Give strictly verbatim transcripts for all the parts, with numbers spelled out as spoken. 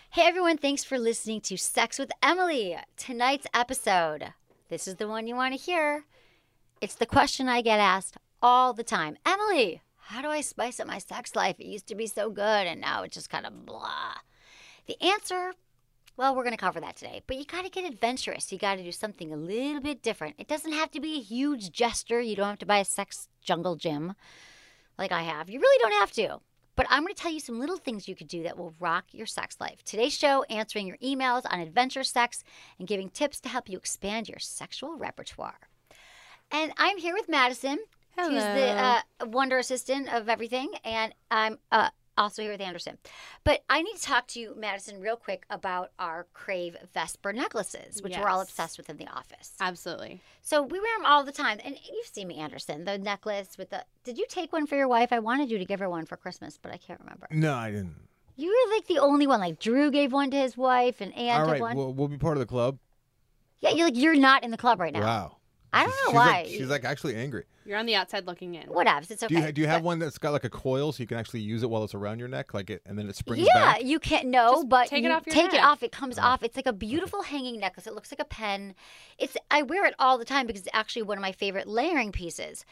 Hey everyone, thanks for listening to Sex with Emily. Tonight's episode, this is the one you want to hear. It's the question I get asked all the time. Emily, how do I spice up my sex life? It used to be so good and now it's just kind of blah. The answer, well, we're going to cover that today. But you got to get adventurous. You got to do something a little bit different. It doesn't have to be a huge gesture. You don't have to buy a sex jungle gym like I have. You really don't have to. But I'm going to tell you some little things you could do that will rock your sex life. Today's show, answering your emails on adventure sex and giving tips to help you expand your sexual repertoire. And I'm here with Madison, Hello. who's the uh, wonder assistant of everything. And I'm uh, also here with Anderson. But I need to talk to you, Madison, real quick about our Crave Vesper necklaces, which Yes. we're all obsessed with in the office. Absolutely. So we wear them all the time. And you've seen me, Anderson, the necklace with the... Did you take one for your wife? I wanted you to give her one for Christmas, but I can't remember. No, I didn't. You were like the only one. Like Drew gave one to his wife and Ann All took right, one. we'll, we'll be part of the club. Yeah, you're like, you're not in the club right now. Wow. I don't She's- know she's why. Like, she's like actually angry. You're on the outside looking in. Whatever. It's okay. Do you do you have But- one that's got like a coil so you can actually use it while it's around your neck, like it, and then it springs Yeah, back? you can't. No, Just but take it you off your take it neck. off. It comes Oh. off. It's like a beautiful hanging necklace. It looks like a pen. It's. I wear it all the time because it's actually one of my favorite layering pieces.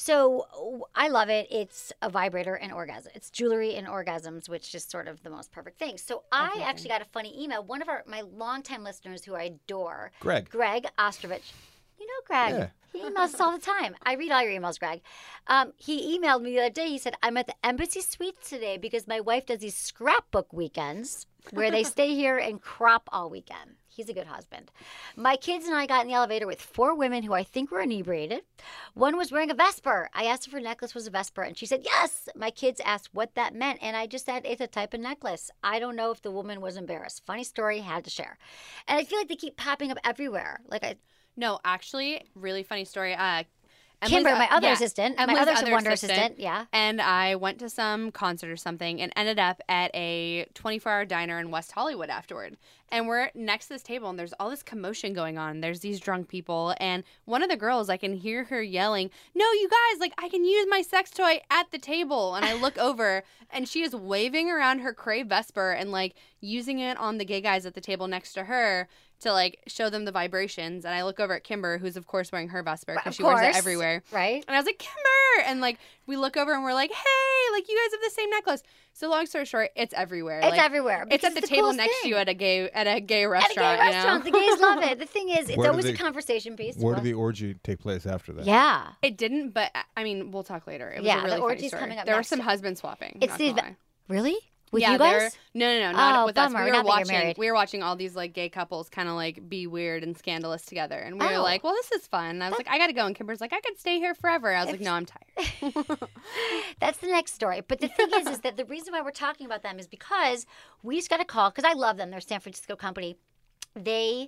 So I love it. It's a vibrator and orgasm. It's jewelry and orgasms, which is sort of the most perfect thing. So I Everything. actually got a funny email. One of our my longtime listeners who I adore, Greg. Greg Ostrovich. You know Greg. Yeah. He emails us all the time. I read all your emails, Greg. Um, he emailed me the other day. He said, I'm at the Embassy Suites today because my wife does these scrapbook weekends where they stay here and crop all weekend. He's a good husband. My kids and I got in the elevator with four women who I think were inebriated. One was wearing a Vesper. I asked if her necklace was a Vesper, and she said, yes. My kids asked what that meant, and I just said, it's a type of necklace. I don't know if the woman was embarrassed. Funny story, had to share. And I feel like they keep popping up everywhere. Like I... No, actually, really funny story. Uh, Kimber, Emily's- my other yeah, assistant. Emily's my other, other wonder assistant. assistant. Yeah. And I went to some concert or something and ended up at a twenty-four hour diner in West Hollywood afterward. And we're next to this table and there's all this commotion going on. There's these drunk people. And one of the girls, I can hear her yelling, no, you guys, like, I can use my sex toy at the table. And I look over and she is waving around her Crave Vesper and, like, using it on the gay guys at the table next to her to, like, show them the vibrations. And I look over at Kimber, who's, of course, wearing her Vesper Of because she wears course. it everywhere. Right? And I was like, Kimber! And, like, we look over and we're like, hey, like, you guys have the same necklace. So long story short, it's everywhere. It's like, everywhere. It's at because the table coolest next thing. to you at a gay at a gay At a restaurant. gay you know? restaurant. The gays love it. The thing is, it's Where do always a they- conversation piece. Where What? did the orgy take place after that? Yeah. It didn't, but I mean, we'll talk later. It was Yeah, a the really funny orgy's story. coming up There next. was some husband swapping. It's not the gonna lie. Really? With yeah, you they were- guys? No, no, no, not Oh, with bummer. us. We Not were that you're watching. married. We were watching all these like gay couples kind of like be weird and scandalous together, and we were Oh. like, "Well, this is fun." And I was like, "I gotta go," and Kimber's like, "I could stay here forever." I was like, "No, I'm tired." That's the next story. But the thing is, is that the reason why we're talking about them is because we just got a call, because I love them. They're a San Francisco company. They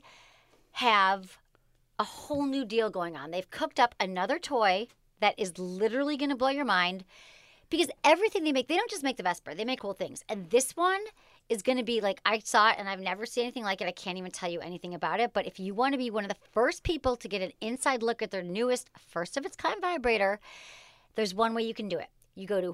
have a whole new deal going on. They've cooked up another toy that is literally going to blow your mind, because everything they make, they don't just make the Vesper. They make cool things. And this one is going to be like, I saw it and I've never seen anything like it. I can't even tell you anything about it. But if you want to be one of the first people to get an inside look at their newest, first of its kind vibrator, there's one way you can do it. You go to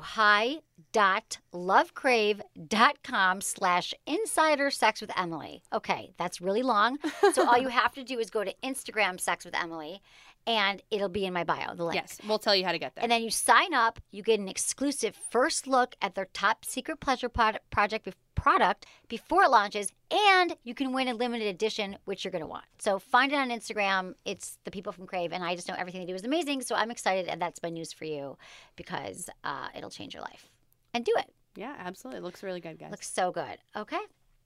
hi.lovecrave.com slash insider sex with Emily. Okay, that's really long. So all you have to do is go to Instagram Sex with Emily, and it'll be in my bio, the link. Yes, we'll tell you how to get there. And then you sign up, you get an exclusive first look at their top secret pleasure pod- project be- product before it launches, and you can win a limited edition, which you're going to want. So find it on Instagram. It's the people from Crave, and I just know everything they do is amazing, so I'm excited, and that's my news for you, because uh, it'll change your life. And do it. Yeah, absolutely. It looks really good, guys. Looks so good. Okay?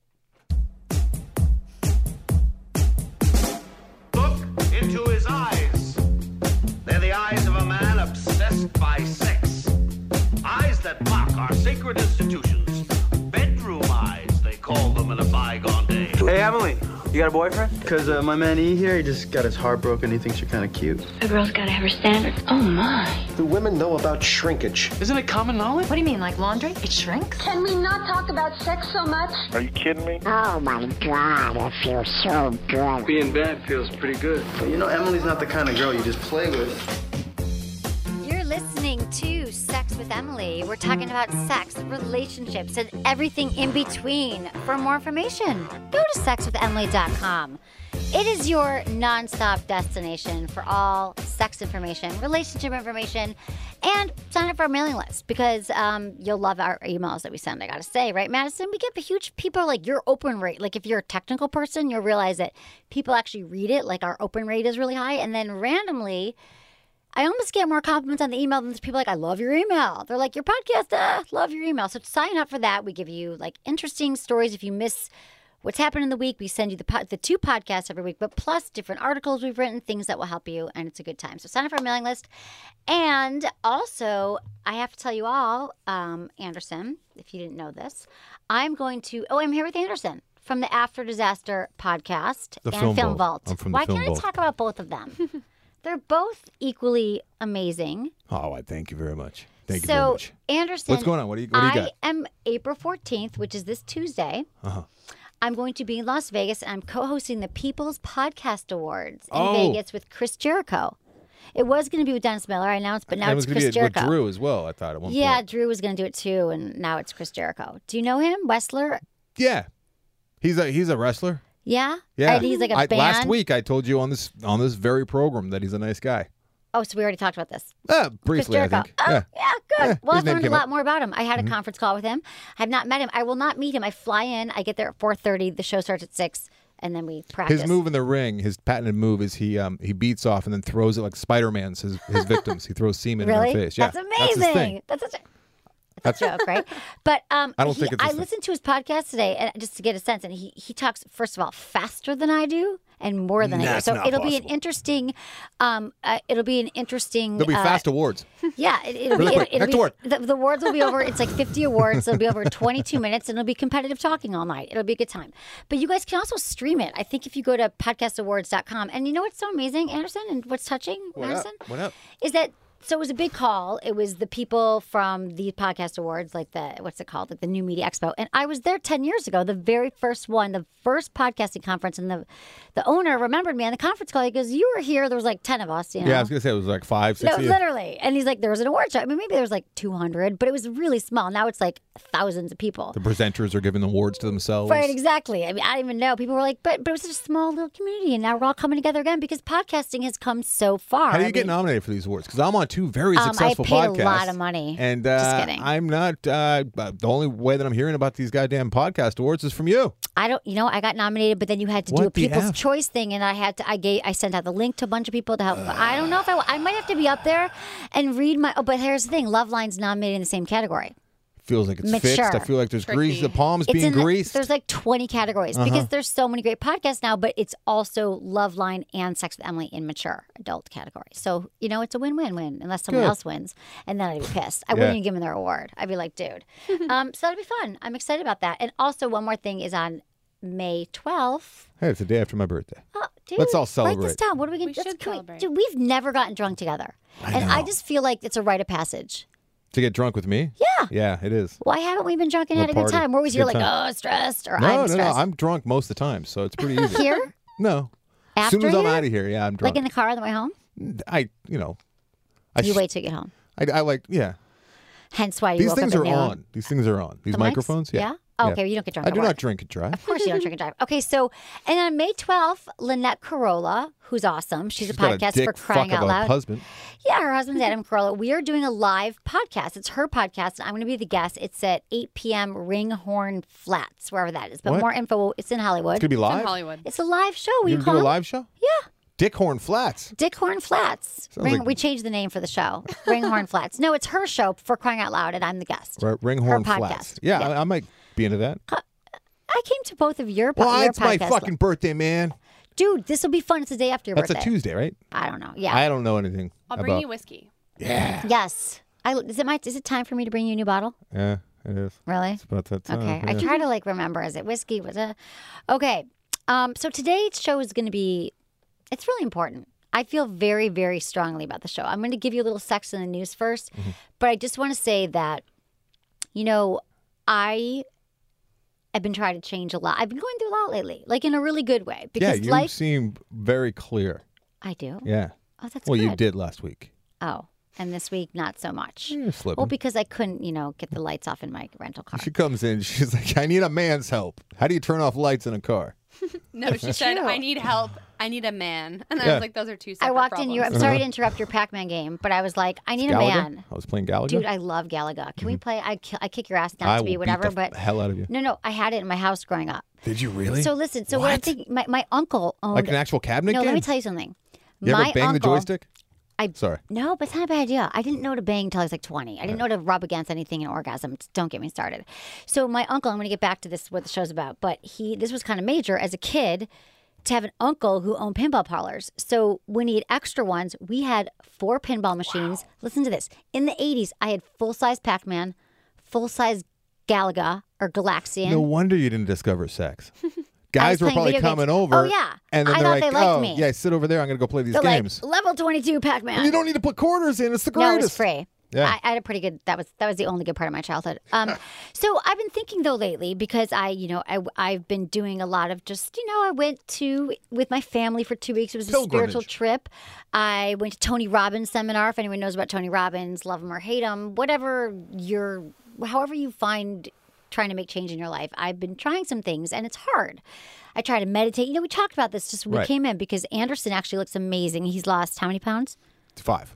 Look into his eyes. They're the eyes of a man obsessed by sex. Eyes that mock our sacred institutions. Bedroom eyes, they call them in a bygone day. Hey, Emily, you got a boyfriend? Because uh, my man E here, he just got his heart broken. He thinks you're kind of cute. A girl's gotta have her standards. Oh my. Do women know about shrinkage? Isn't it common knowledge? What do you mean, like laundry? It shrinks? Can we not talk about sex so much? Are you kidding me? Oh my God, it feels so good. Being bad feels pretty good. But you know, Emily's not the kind of girl you just play with. You're listening to Sex with Emily. We're talking about sex, relationships, and everything in between. For more information, go to sex with emily dot com. It is your nonstop destination for all sex information, relationship information, and sign up for our mailing list because um, you'll love our emails that we send, I gotta say, right, Madison? We get the huge people, like your open rate. Like if you're a technical person, you'll realize that people actually read it, like our open rate is really high. And then randomly, I almost get more compliments on the email than people like, I love your email. They're like, your podcast, uh, love your email. So sign up for that. We give you like interesting stories. If you miss what's happened in the week, we send you the po- the two podcasts every week, but plus different articles we've written, things that will help you, and it's a good time. So sign up for our mailing list. And also, I have to tell you all, um, Anderson, if you didn't know this, I'm going to, oh, I'm here with Anderson from the After Disaster podcast The and Film Film Vault. Vault. I'm from the Why Film can't Vault. I talk about both of them? They're both equally amazing. Oh, I thank you very much. Thank you so, very much. Anderson, What's going on? What do you, what do you I got? am April fourteenth, which is this Tuesday. Uh-huh. I'm going to be in Las Vegas, and I'm co-hosting the People's Podcast Awards in Oh. Vegas with Chris Jericho. It was going to be with Dennis Miller, I announced, but now And it it's was gonna Chris be with Jericho. Drew as well, I thought, at one yeah, point. Drew was going to do it too, and now it's Chris Jericho. Do you know him, Wrestler? Yeah. He's a he's a wrestler. Yeah, Yeah. And he's like a I, band. Last week I told you on this on this very program that he's a nice guy. Oh, so we already talked about this. Uh, Chris briefly, I Jericho. think. Oh, yeah. yeah, good. Yeah, well, his I've name learned a came lot up. Mm-hmm. more about him. I had a conference call with him. I've not met him. I will not meet him. I fly in. I get there at four thirty. The show starts at six, and then we practice. His move in the ring, his patented move, is he um he beats off and then throws it like Spider-Man's his, his victims. He throws semen Really? in their face. Yeah, That's That's his amazing. thing. That's such a, that's a joke, right? But um, I don't he- think it's I his thing. listened to his podcast today, and just to get a sense, and he he talks first of all faster than I do and more than I do. That's So not it'll be an possible. interesting, um, uh, it'll be an interesting. There'll be uh, fast awards. Yeah, it, it'll Really be. quick. It'll, Next be award. the, the awards will be over. It's like fifty awards. It'll be over twenty-two minutes, and it'll be competitive talking all night. It'll be a good time. But you guys can also stream it. I think if you go to podcast awards dot com, and you know what's so amazing, Anderson, and what's touching, What up? Anderson, What up? is that. So it was a big call. It was the people from the podcast awards, like the, what's it called, like the New Media Expo. And I was there ten years ago, the very first one, the first podcasting conference. And the the owner remembered me on the conference call. He goes, you were here. There was like ten of us, you know. Yeah, I was gonna say it was like five, six. No, yeah. literally. And he's like, there was an award show. I mean, maybe there was like two hundred, but it was really small. Now it's like thousands of people. The presenters are giving awards to themselves. Right, exactly. I mean, I didn't even know. People were like, but but it was such a small little community, and now we're all coming together again because podcasting has come so far. How do you I get mean, nominated for these awards? Because I'm on two very Um, I successful paid a podcasts. lot of money. And uh, Just kidding. I'm not. Uh, the only way that I'm hearing about these goddamn podcast awards is from you. I don't, you know, I got nominated, but then you had to do What a the People's F? Choice thing, and I had to, I gave, I sent out the link to a bunch of people to help. I don't know if I, I might have to be up there and read my. Oh, but here's the thing: Loveline's nominated in the same category. Feels like it's Mature. fixed. I feel like there's grease. The palms It's being in the- greased. there's like twenty categories Uh-huh. because there's so many great podcasts now, but it's also Loveline and Sex with Emily in mature adult category. So, you know, it's a win-win-win unless someone Good. else wins. And then I'd be pissed. I Yeah. wouldn't even give them their award. I'd be like, dude. um, so that'll be fun. I'm excited about that. And also one more thing is on May twelfth. Hey, it's the day after my birthday. Oh, dude, Let's all Write celebrate. this down. What are we going We to should do? celebrate. Dude, we've never gotten drunk together. I and I know. just feel like it's a rite of passage. To get drunk with me? Yeah. Yeah, it is. Why haven't we been drunk and We'll had a good party. time? We're always Good here like, time. oh, stressed, or No, I'm no, no. stressed. I'm drunk most of the time, so it's pretty easy. Here? No. As After soon as I'm here? out of here, yeah, I'm drunk. Like in the car on the way home? I, you know, I You sh- wait till you get home. I, I like, yeah. Hence why you These woke things up are at noon. on. These things are on. These The mics? microphones, yeah. Yeah? Oh, okay, you don't get drunk I at do work. not drink and drive. Of course you don't drink and drive. Okay, so, and on May twelfth, Lynette Carolla, who's awesome. She's, She's a got a podcast dick for crying fuck out of a loud. husband. Yeah, her husband's Adam Carolla. We are doing a live podcast. It's her podcast, and I'm going to be the guest. It's at eight p.m. Ringhorn Flats, wherever that is. But What? more info, it's in Hollywood. It's going to be It's in live? Hollywood. It's a live show. Will You're you going to do come? a live show? Yeah. Dickhorn Flats. Dickhorn Flats. Sounds Ring, like- we changed the name for the show. Ringhorn Flats. No, it's her show for crying out loud, and I'm the guest. Right, Ringhorn Her Flats. podcast. Yeah, Yeah. I, I might be into that. I came to both of your, po- Well, your it's my podcasts. fucking birthday, man. Dude, this will be fun. It's the day after your That's birthday. a Tuesday, right? I don't know. Yeah. I don't know anything I'll bring about. you whiskey. Yeah. Yes. I, is it my? Is it time for me to bring you a new bottle? Yeah, it is. Really? It's about that time. Okay. I yeah. try to like remember. Is it whiskey? Was it? Okay. Um. So today's show is going to be. It's really important. I feel very, very strongly about the show. I'm going to give you a little sex in the news first, Mm-hmm. but I just want to say that, you know, I. I've been trying to change a lot. I've been going through a lot lately, like in a really good way. Yeah, Because you life, seem very clear. I do. Yeah. Oh, that's Well, good. you did last week. Oh, and this week not so much. You're slipping. Well, because I couldn't, you know, get the lights off in my rental car. She comes in. She's like, I need a man's help. How do you turn off lights in a car? No, she said, True. I need help. I need a man. And I Yeah. was like, those are two separate I walked problems. in. You. I'm sorry to interrupt your Pac-Man game, but I was like, I need a Galaga? man. I was playing Galaga. Dude, I love Galaga. Can we play? I, ki- I kick your ass not I to be will whatever, beat the but hell out of you. no, no, I had it in my house growing up. Did you really? So listen, so what, I'm What? thinking, my, my uncle owned. Like an actual cabinet no, game? let me tell you something. You my ever bang uncle, the joystick? I Sorry. No, but it's not a bad idea. I didn't know to bang until I was like twenty. I didn't know to rub against anything in orgasm. Don't get me started. So my uncle, I'm going to get back to this, what the show's about, but he, this was kind of major as a kid to have an uncle who owned pinball parlors. So when he had extra ones, we had four pinball machines. Wow. Listen to this. In the eighties, I had full-size Pac-Man, full-size Galaga or Galaxian. No wonder you didn't discover sex. Guys were playing probably video coming games. over. Oh, yeah. And then I they're thought like, they liked oh, me. yeah, sit over there. I'm going to go play these They're games. like, level twenty-two Pac-Man. And you don't need to put quarters in. It's the No, greatest. it was free. Yeah. I, I had a pretty good. That was that was the only good part of my childhood. Um, so I've been thinking though lately because I, you know, I I've been doing a lot of just, you know, I went to with my family for two weeks. It was a Pilgrimage. spiritual trip. I went to Tony Robbins seminar. If anyone knows about Tony Robbins, love him or hate him, whatever you're, however you find trying to make change in your life. I've been trying some things and it's hard. I try to meditate. You know, we talked about this just when we Right. came in because Anderson actually looks amazing. He's lost how many pounds? It's five.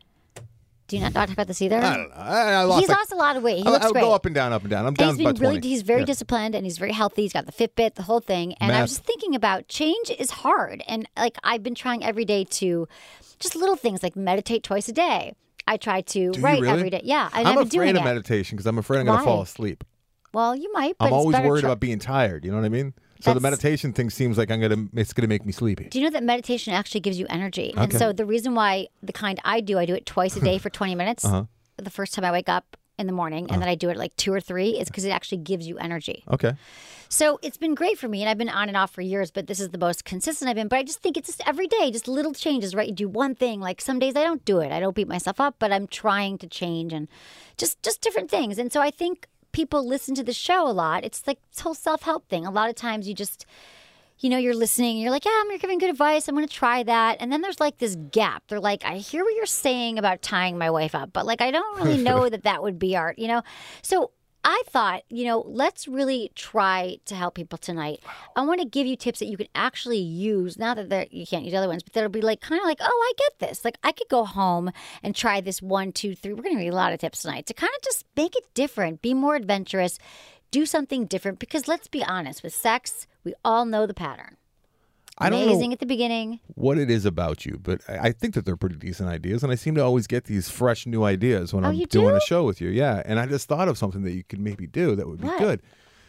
Do you not talk about this either? I don't know. I, I lost He's like, lost a lot of weight. He I, looks I'll great. go up and down, up and down. I'm And down he's been about really, twenty. he's very Yeah. disciplined and he's very healthy. He's got the Fitbit, the whole thing. And I was Math. just thinking about change is hard. And like I've been trying every day to just little things like meditate twice a day. I try to Do you write really? every day. Yeah, and I'm I've been afraid doing of it. meditation because I'm afraid I'm going Why? to fall asleep. Well, you might, but I'm it's always better worried try- about being tired. You know what I mean? So the That's- meditation thing seems like I'm gonna. It's gonna make me sleepy. Do you know that meditation actually gives you energy? And Okay. so the reason why the kind I do, I do it twice a day for twenty minutes. Uh-huh. The first time I wake up in the morning, and then I do it like two or three, is because it actually gives you energy. Okay. So it's been great for me, and I've been on and off for years, but this is the most consistent I've been. But I just think it's just every day, just little changes, right? You do one thing. Like some days I don't do it. I don't beat myself up, but I'm trying to change and just just different things. And so I think people listen to the show a lot. It's like this whole self-help thing. A lot of times you just, you know, you're listening and you're like, yeah, I'm giving good advice. I'm going to try that. And then there's like this gap. They're like, I hear what you're saying about tying my wife up, but like, I don't really know that that would be art, you know? So I thought, you know, let's really try to help people tonight. I want to give you tips that you can actually use. Not that they're- you can't use other ones, but that'll be like kind of like, oh, I get this. Like I could go home and try this one, two, three. We're going to need a lot of tips tonight to kind of just make it different, be more adventurous, do something different. Because let's be honest, with sex, we all know the pattern. I don't Amazing know at the beginning. what it is about you, but I I think that they're pretty decent ideas, and I seem to always get these fresh new ideas when Oh, I'm you doing do? a show with you. Yeah, and I just thought of something that you could maybe do that would be What? good.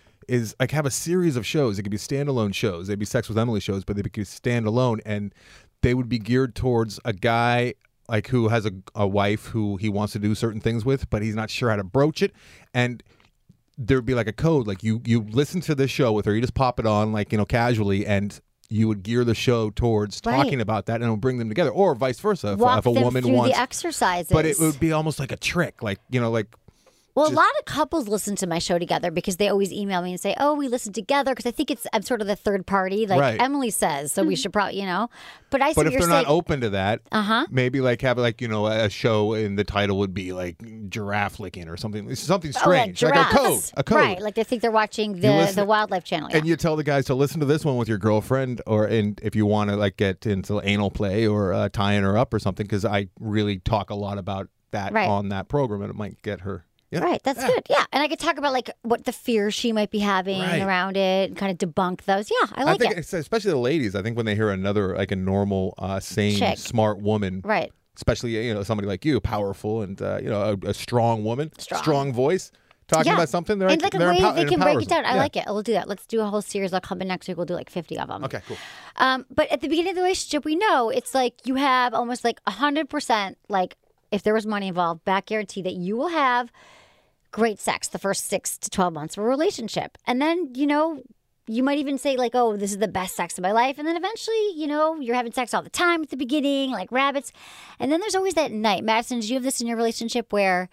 Is like have a series of shows. It could be standalone shows. They'd be Sex with Emily shows, but they could be standalone, and they would be geared towards a guy like who has a, a wife who he wants to do certain things with, but he's not sure how to broach it, and there'd be like a code. Like you, you listen to this show with her, you just pop it on, like you know, casually, and you would gear the show towards Right. talking about that, and it would bring them together, or vice versa. If, Walk if a them woman through wants, the exercises. but it would be almost like a trick, like you know, like Well, just- a lot of couples listen to my show together because they always email me and say, "Oh, we listen together." Because I think it's I'm sort of the third party, like Right. Emily says. So we should probably, you know. But I see But what if you're they're saying. not open to that, Uh-huh. maybe like have like you know a show and the title would be like giraffe licking or something. It's something Oh, strange, like like a code, giraffes. a code. Right, like they think they're watching You the listen- the Wildlife Channel. Yeah. And you tell the guys to listen to this one with your girlfriend, or and if you want to like get into anal play or uh, tying her up or something, because I really talk a lot about that Right. on that program, and it might get her. Yeah. Right, that's good. Yeah, and I could talk about like what the fears she might be having Right. around it, and kind of debunk those. Yeah, I like I think, it. it's- especially the ladies. I think when they hear another like a normal, uh, sane, Chick. smart woman, Right. especially you know somebody like you, powerful and uh, you know a, a strong woman, Strong. voice, talking Yeah. about something. They're and like a they're way empower- they it can break empowers it down. them. I Yeah. like it. We'll do that. Let's do a whole series. I'll come in next week. We'll do like fifty of them. Okay, cool. Um, but at the beginning of the relationship, we know it's like you have almost like one hundred percent, like if there was money involved, back guarantee that you will have great sex the first six to twelve months of a relationship. And then, you know, you might even say like, oh, this is the best sex of my life. And then eventually, you know, you're having sex all the time at the beginning, like rabbits. And then there's always that night. Madison, did you have this in your relationship where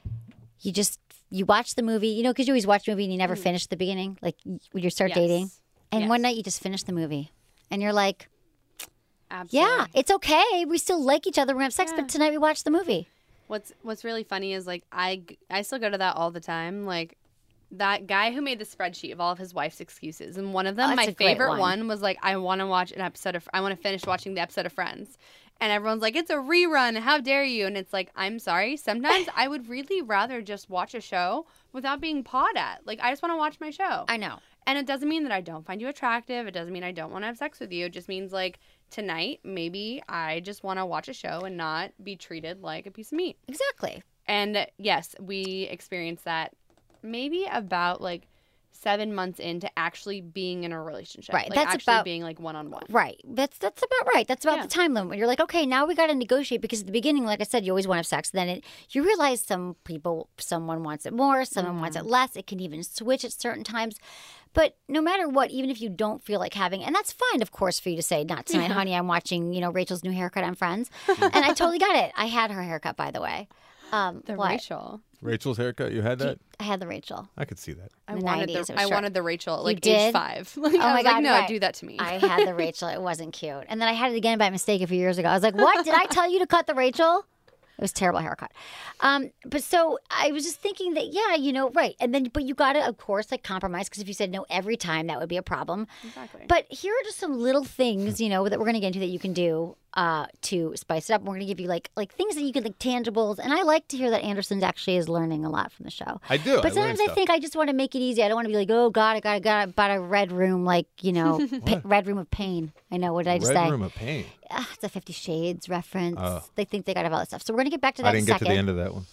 you just, you watch the movie, you know, because you always watch the movie and you never finish the beginning, like when you start Yes. dating. And Yes. one night you just finish the movie and you're like, Absolutely. yeah, it's okay. We still like each other. We're going to have sex, Yeah. but tonight we watch the movie. What's What's really funny is like I I still go to that all the time. Like that guy who made the spreadsheet of all of his wife's excuses, and one of them, Oh, that's my a great favorite one. one. was like, I want to watch an episode of. I want to finish watching the episode of Friends. And everyone's like, it's a rerun. How dare you? And it's like, I'm sorry. Sometimes I would really rather just watch a show without being pawed at. Like, I just want to watch my show. I know. And it doesn't mean that I don't find you attractive. It doesn't mean I don't want to have sex with you. It just means, like, tonight, maybe I just want to watch a show and not be treated like a piece of meat. Exactly. And, yes, we experienced that maybe about, like, seven months into actually being in a relationship. Right, Like, that's actually about- being, like, one-on-one. Right. That's that's about right. That's about Yeah. the time limit. You're like, okay, now we got to negotiate because at the beginning, like I said, you always want to have sex. Then it, you realize some people, someone wants it more, someone wants Mm-hmm. it less. It can even switch at certain times. But no matter what, even if you don't feel like having, and that's fine, of course, for you to say, not tonight, honey, I'm watching, you know, Rachel's new haircut on Friends. And I totally got it. I had her haircut, by the way. Um, The what? Rachel. Rachel's haircut, you had that? I had the Rachel. I could see that. I In the wanted nineties, the it was I short. wanted the Rachel at like did? age five. Like, Oh I my was God, like, no, right. do that to me. I had the Rachel. It wasn't cute. And then I had it again by mistake a few years ago. I was like, what? Did I tell you to cut the Rachel? It was a terrible haircut. Um, but so I was just thinking that, yeah, you know, right. And then, but you got to, of course, like compromise because if you said no every time, that would be a problem. Exactly. But here are just some little things, you know, that we're going to get into that you can do uh, to spice it up. We're going to give you like like things that you can, like tangibles. And I like to hear that Anderson actually is learning a lot from the show. I do. I But learn sometimes I stuff. think I just want to make it easy. I don't want to be like, oh God, I got, I got about a red room, like you know, pa- red room of pain. I know what did I just Red say? Room of Pain. Ah, it's a Fifty Shades reference. Oh. They think they got to have all that stuff. So we're gonna get back to that. I didn't in a get second. to the end of that one.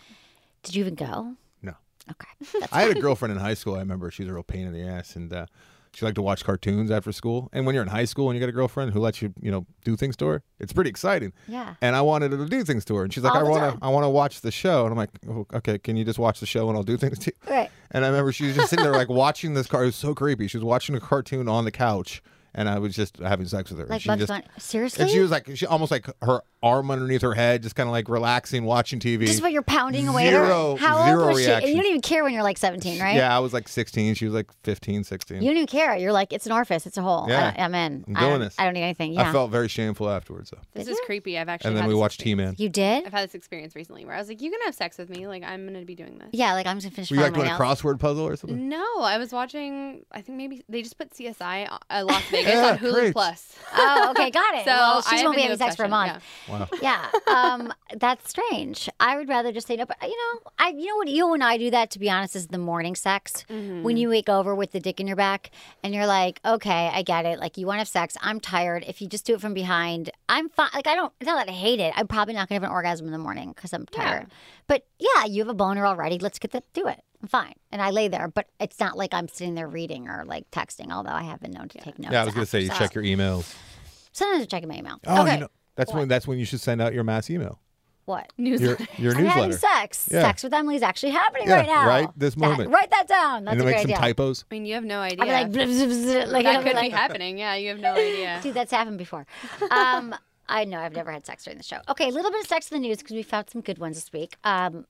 Did you even go? No. Okay. That's I had a girlfriend in high school. I remember she was a real pain in the ass, and uh, she liked to watch cartoons after school. And when you're in high school and you get a girlfriend who lets you, you know, do things to her, it's pretty exciting. Yeah. And I wanted her to do things to her, and she's like, All "I the want time. to, I want to watch the show." And I'm like, oh, "Okay, can you just watch the show and I'll do things to you?" Right. And I remember she was just sitting there like watching this car. It was so creepy. She was watching a cartoon on the couch, and I was just having sex with her. Like she Bugs just, Bunny. Seriously? And she was like, she almost like her arm underneath her head, just kind of like relaxing, watching T V. Just what you're pounding away at her? Zero- How zero old was she? reaction. And you don't even care when you're like seventeen, right? Yeah, I was like sixteen. She was like fifteen, sixteen. You don't even care. You're like, it's an orifice. It's a hole. Yeah. I, I'm in. I'm I doing don't- this. I don't need anything. Yeah. I felt very shameful afterwards, though. This Did is you? creepy. I've actually And then had we this watched experience. T-Man. You did? I've had this experience recently where I was like, "You gonna have sex with me? Like, I'm gonna be doing this." Yeah. Like I'm just gonna finish Were you like filing doing my a nails. crossword puzzle or something? No, I was watching. I think maybe they just put C S I uh, Las Vegas Yeah, on Hulu great. Plus. Oh, okay, got it. So well, I she have won't a be new having sex for a obsession, month. yeah. Yeah, um, that's strange. I would rather just say no. But you know, I you know what you and I do that to be honest is the morning sex Mm-hmm. when you wake over with the dick in your back and you're like, okay, I get it. Like you want to have sex. I'm tired. If you just do it from behind, I'm fine. Like I don't. It's not that I hate it. I'm probably not gonna have an orgasm in the morning because I'm tired. But yeah, you have a boner already. Let's get that. Do it. I'm fine. And I lay there, but it's not like I'm sitting there reading or like texting. Although I have been known to take notes. Yeah, I was gonna say you after check your emails. Sometimes I check my email. Oh, okay. you know, that's when that's when you should send out your mass email. What? Your Newsletter. your I'm having newsletter. sex. Yeah. Sex with Emily is actually happening Yeah, right now. right this That- moment. write that down. That's and a to make great some idea. typos. I mean, you have no idea. I'll be like, bzz, bzz, bzz, like that I'll could like, be happening. Yeah, you have no idea. Dude, that's happened before. Um, I know I've never had sex during the show. Okay, a little bit of sex in the news because we found some good ones this week. Um,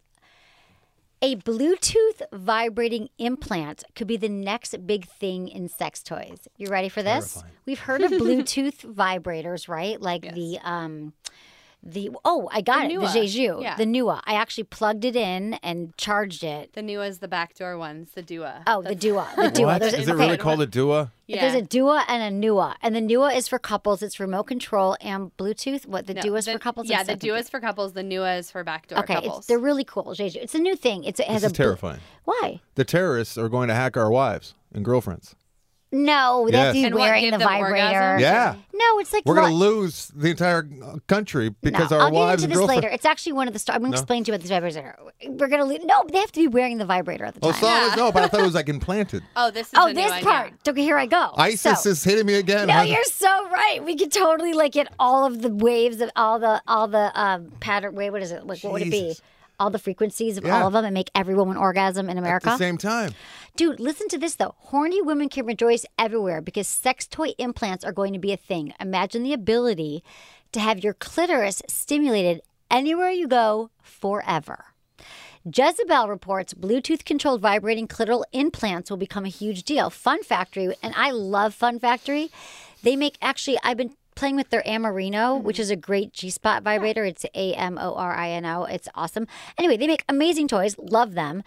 a Bluetooth vibrating implant could be the next big thing in sex toys. You ready for this? Terrifying. We've heard of Bluetooth vibrators, right? Like Yes. the um, the oh, I got The it. The Nua. Jeju, Yeah. the Nua. I actually plugged it in and charged it. The Nua is the backdoor ones. The Dua. Oh, the Dua. The Dua. What? There's- Is it okay. really called a Dua? Yeah. There's a Dua and a Nua. And the Nua is for couples. It's remote control and Bluetooth. What, the No, Dua is the- for couples? Yeah, I'm the so Dua is for couples. The Nua is for backdoor Okay, couples. it's, they're really cool. Jeju. It's a new thing. It's, it has This a is blu- terrifying. Why? The terrorists are going to hack our wives and girlfriends. No, they have to Yes. be And what, wearing give the them vibrator. orgasms? Yeah. No, it's like We're going what? to lose the entire uh, country because no, our I'll get wives into and this girlfriends. later. It's actually one of the. St- I'm going to No? explain to you what these vibrators are. We're going to lose. No, they have to be wearing the vibrator at the Oh, time. so I was, no, but I thought it was like implanted. Oh, this is oh, the this Nua, part. yeah. Okay, here I go. ISIS so, is hitting me again. No, How- you're so right. We could totally like get all of the waves of all the all the um, pattern. Wait, what is it? Like, what would it be? Jesus. All the frequencies of Yeah. all of them and make every woman orgasm in At America. the same time. Dude, listen to this though. Horny women can rejoice everywhere because sex toy implants are going to be a thing. Imagine the ability to have your clitoris stimulated anywhere you go forever. Jezebel reports Bluetooth-controlled vibrating clitoral implants will become a huge deal. Fun Factory, and I love Fun Factory. They make actually, I've been playing with their Amorino, mm-hmm. which is a great G-spot vibrator. Yeah. It's A M O R I N O. It's awesome. Anyway, they make amazing toys. Love them.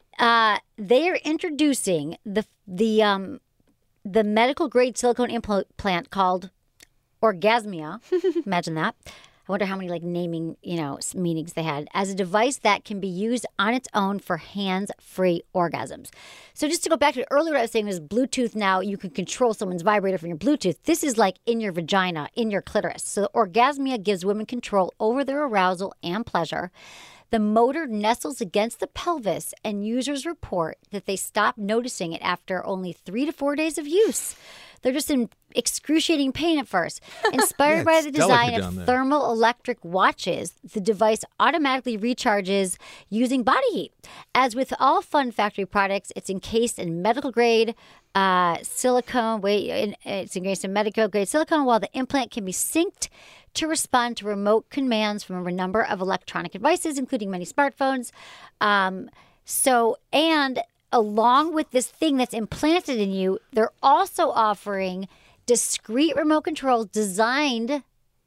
Uh, they are introducing the the um the medical grade silicone implant called Orgasmia. Imagine that. I wonder how many like naming, you know, meanings they had, as a device that can be used on its own for hands-free orgasms. So just to go back to earlier, what I was saying is Bluetooth. Now you can control someone's vibrator from your Bluetooth. This is like in your vagina, in your clitoris. So the Orgasmia gives women control over their arousal and pleasure. The motor nestles against the pelvis, and users report that they stop noticing it after only three to four days of use. They're just in excruciating pain at first. Inspired yeah, by the design of thermal electric watches, the device automatically recharges using body heat. As with all Fun Factory products, it's encased in medical grade uh, silicone. Wait, it's encased in medical grade silicone, while the implant can be synced to respond to remote commands from a number of electronic devices, including many smartphones. Um, so, and along with this thing that's implanted in you, they're also offering discrete remote controls designed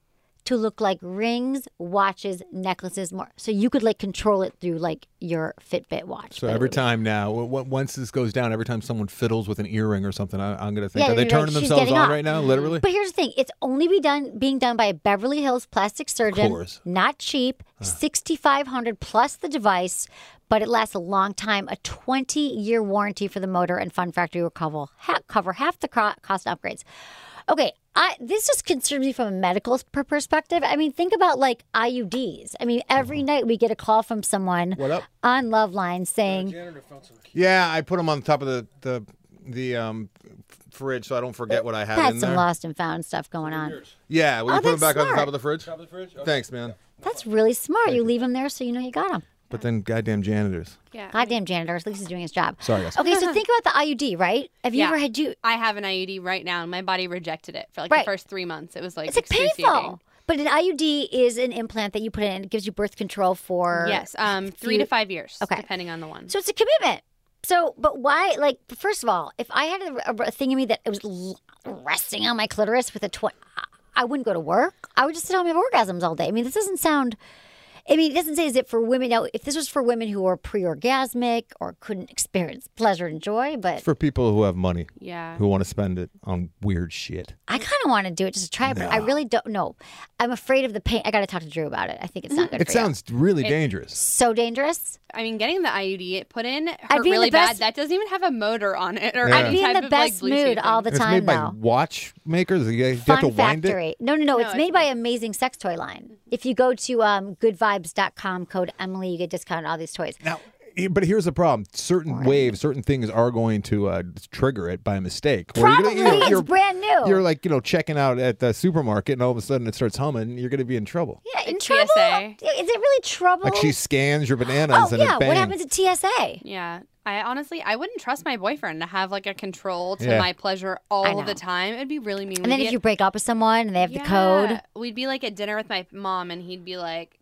to look like rings, watches, necklaces, more. So you could like control it through like your Fitbit watch. So every time now, w- w- once this goes down, every time someone fiddles with an earring or something, I- I'm going to think, yeah, are they turning like, themselves on off. right now, literally? But here's the thing. It's only be done being done by a Beverly Hills plastic surgeon. Of course. Not cheap. Uh. sixty-five hundred dollars plus the device, but it lasts a long time. A twenty-year warranty for the motor, and Fun Factory will cover, ha- cover half the co- cost upgrades. Okay, I, this just concerns me from a medical perspective. I mean, think about like I U Ds. I mean, every night we get a call from someone what up? on Loveline saying, "Yeah, I put them on top of the the the um, fridge so I don't forget what I have That's in some there." lost and found stuff going on. Yeah, will you oh, put them back smart. on the top of the fridge? Top of the fridge. Okay. Thanks, man. That's really smart. You leave them there so you know you got them. But then, goddamn janitors. Yeah. Goddamn janitors. At least he's doing his job. Sorry, guys. Okay, so think about the I U D, right? Have you yeah. ever had you? I have an I U D right now, and my body rejected it for like right. the first three months. It was like it's like painful. But an I U D is an implant that you put in, and it gives you birth control for yes, um, three few... to five years, okay. depending on the one. So it's a commitment. So, but why? Like, first of all, if I had a, a, a thing in me that it was resting on my clitoris with a twenty, I wouldn't go to work. I would just sit home and have orgasms all day. I mean, this doesn't sound. I mean, it doesn't say is it for women. Now, if this was for women who are pre-orgasmic or couldn't experience pleasure and joy, but it's for people who have money, yeah, who want to spend it on weird shit. I kind of want to do it just to try, but no. I really don't know. I'm afraid of the pain. I got to talk to Drew about it. I think it's not good. It for sounds you. really it, dangerous. So dangerous. I mean, getting the I U D put in hurt I'd be really in the best, bad. That doesn't even have a motor on it or yeah. any I'd be type in the of, best like, mood all the it's time, made by though. watchmakers. Do you Fun have to wind Factory. it? No, no, no. No, It's it's made by Amazing Sex Toy Line. If you go to um, good vibes dot com, code Emily, you get discount on all these toys. Now, but here's the problem: certain right. waves, certain things are going to uh, trigger it by mistake. Probably, you're gonna, you know, it's brand new. You're like, you know, checking out at the supermarket, and all of a sudden it starts humming. You're going to be in trouble. Yeah, in like trouble. T S A. Is it really trouble? Like she scans your bananas, oh, and yeah. it bangs. What happens at T S A? Yeah. I honestly, I wouldn't trust my boyfriend to have like a control to yeah. my pleasure all the time. It'd be really mean. And We'd then if at, you break up with someone and they have yeah, the code. We'd be like at dinner with my mom and he'd be like,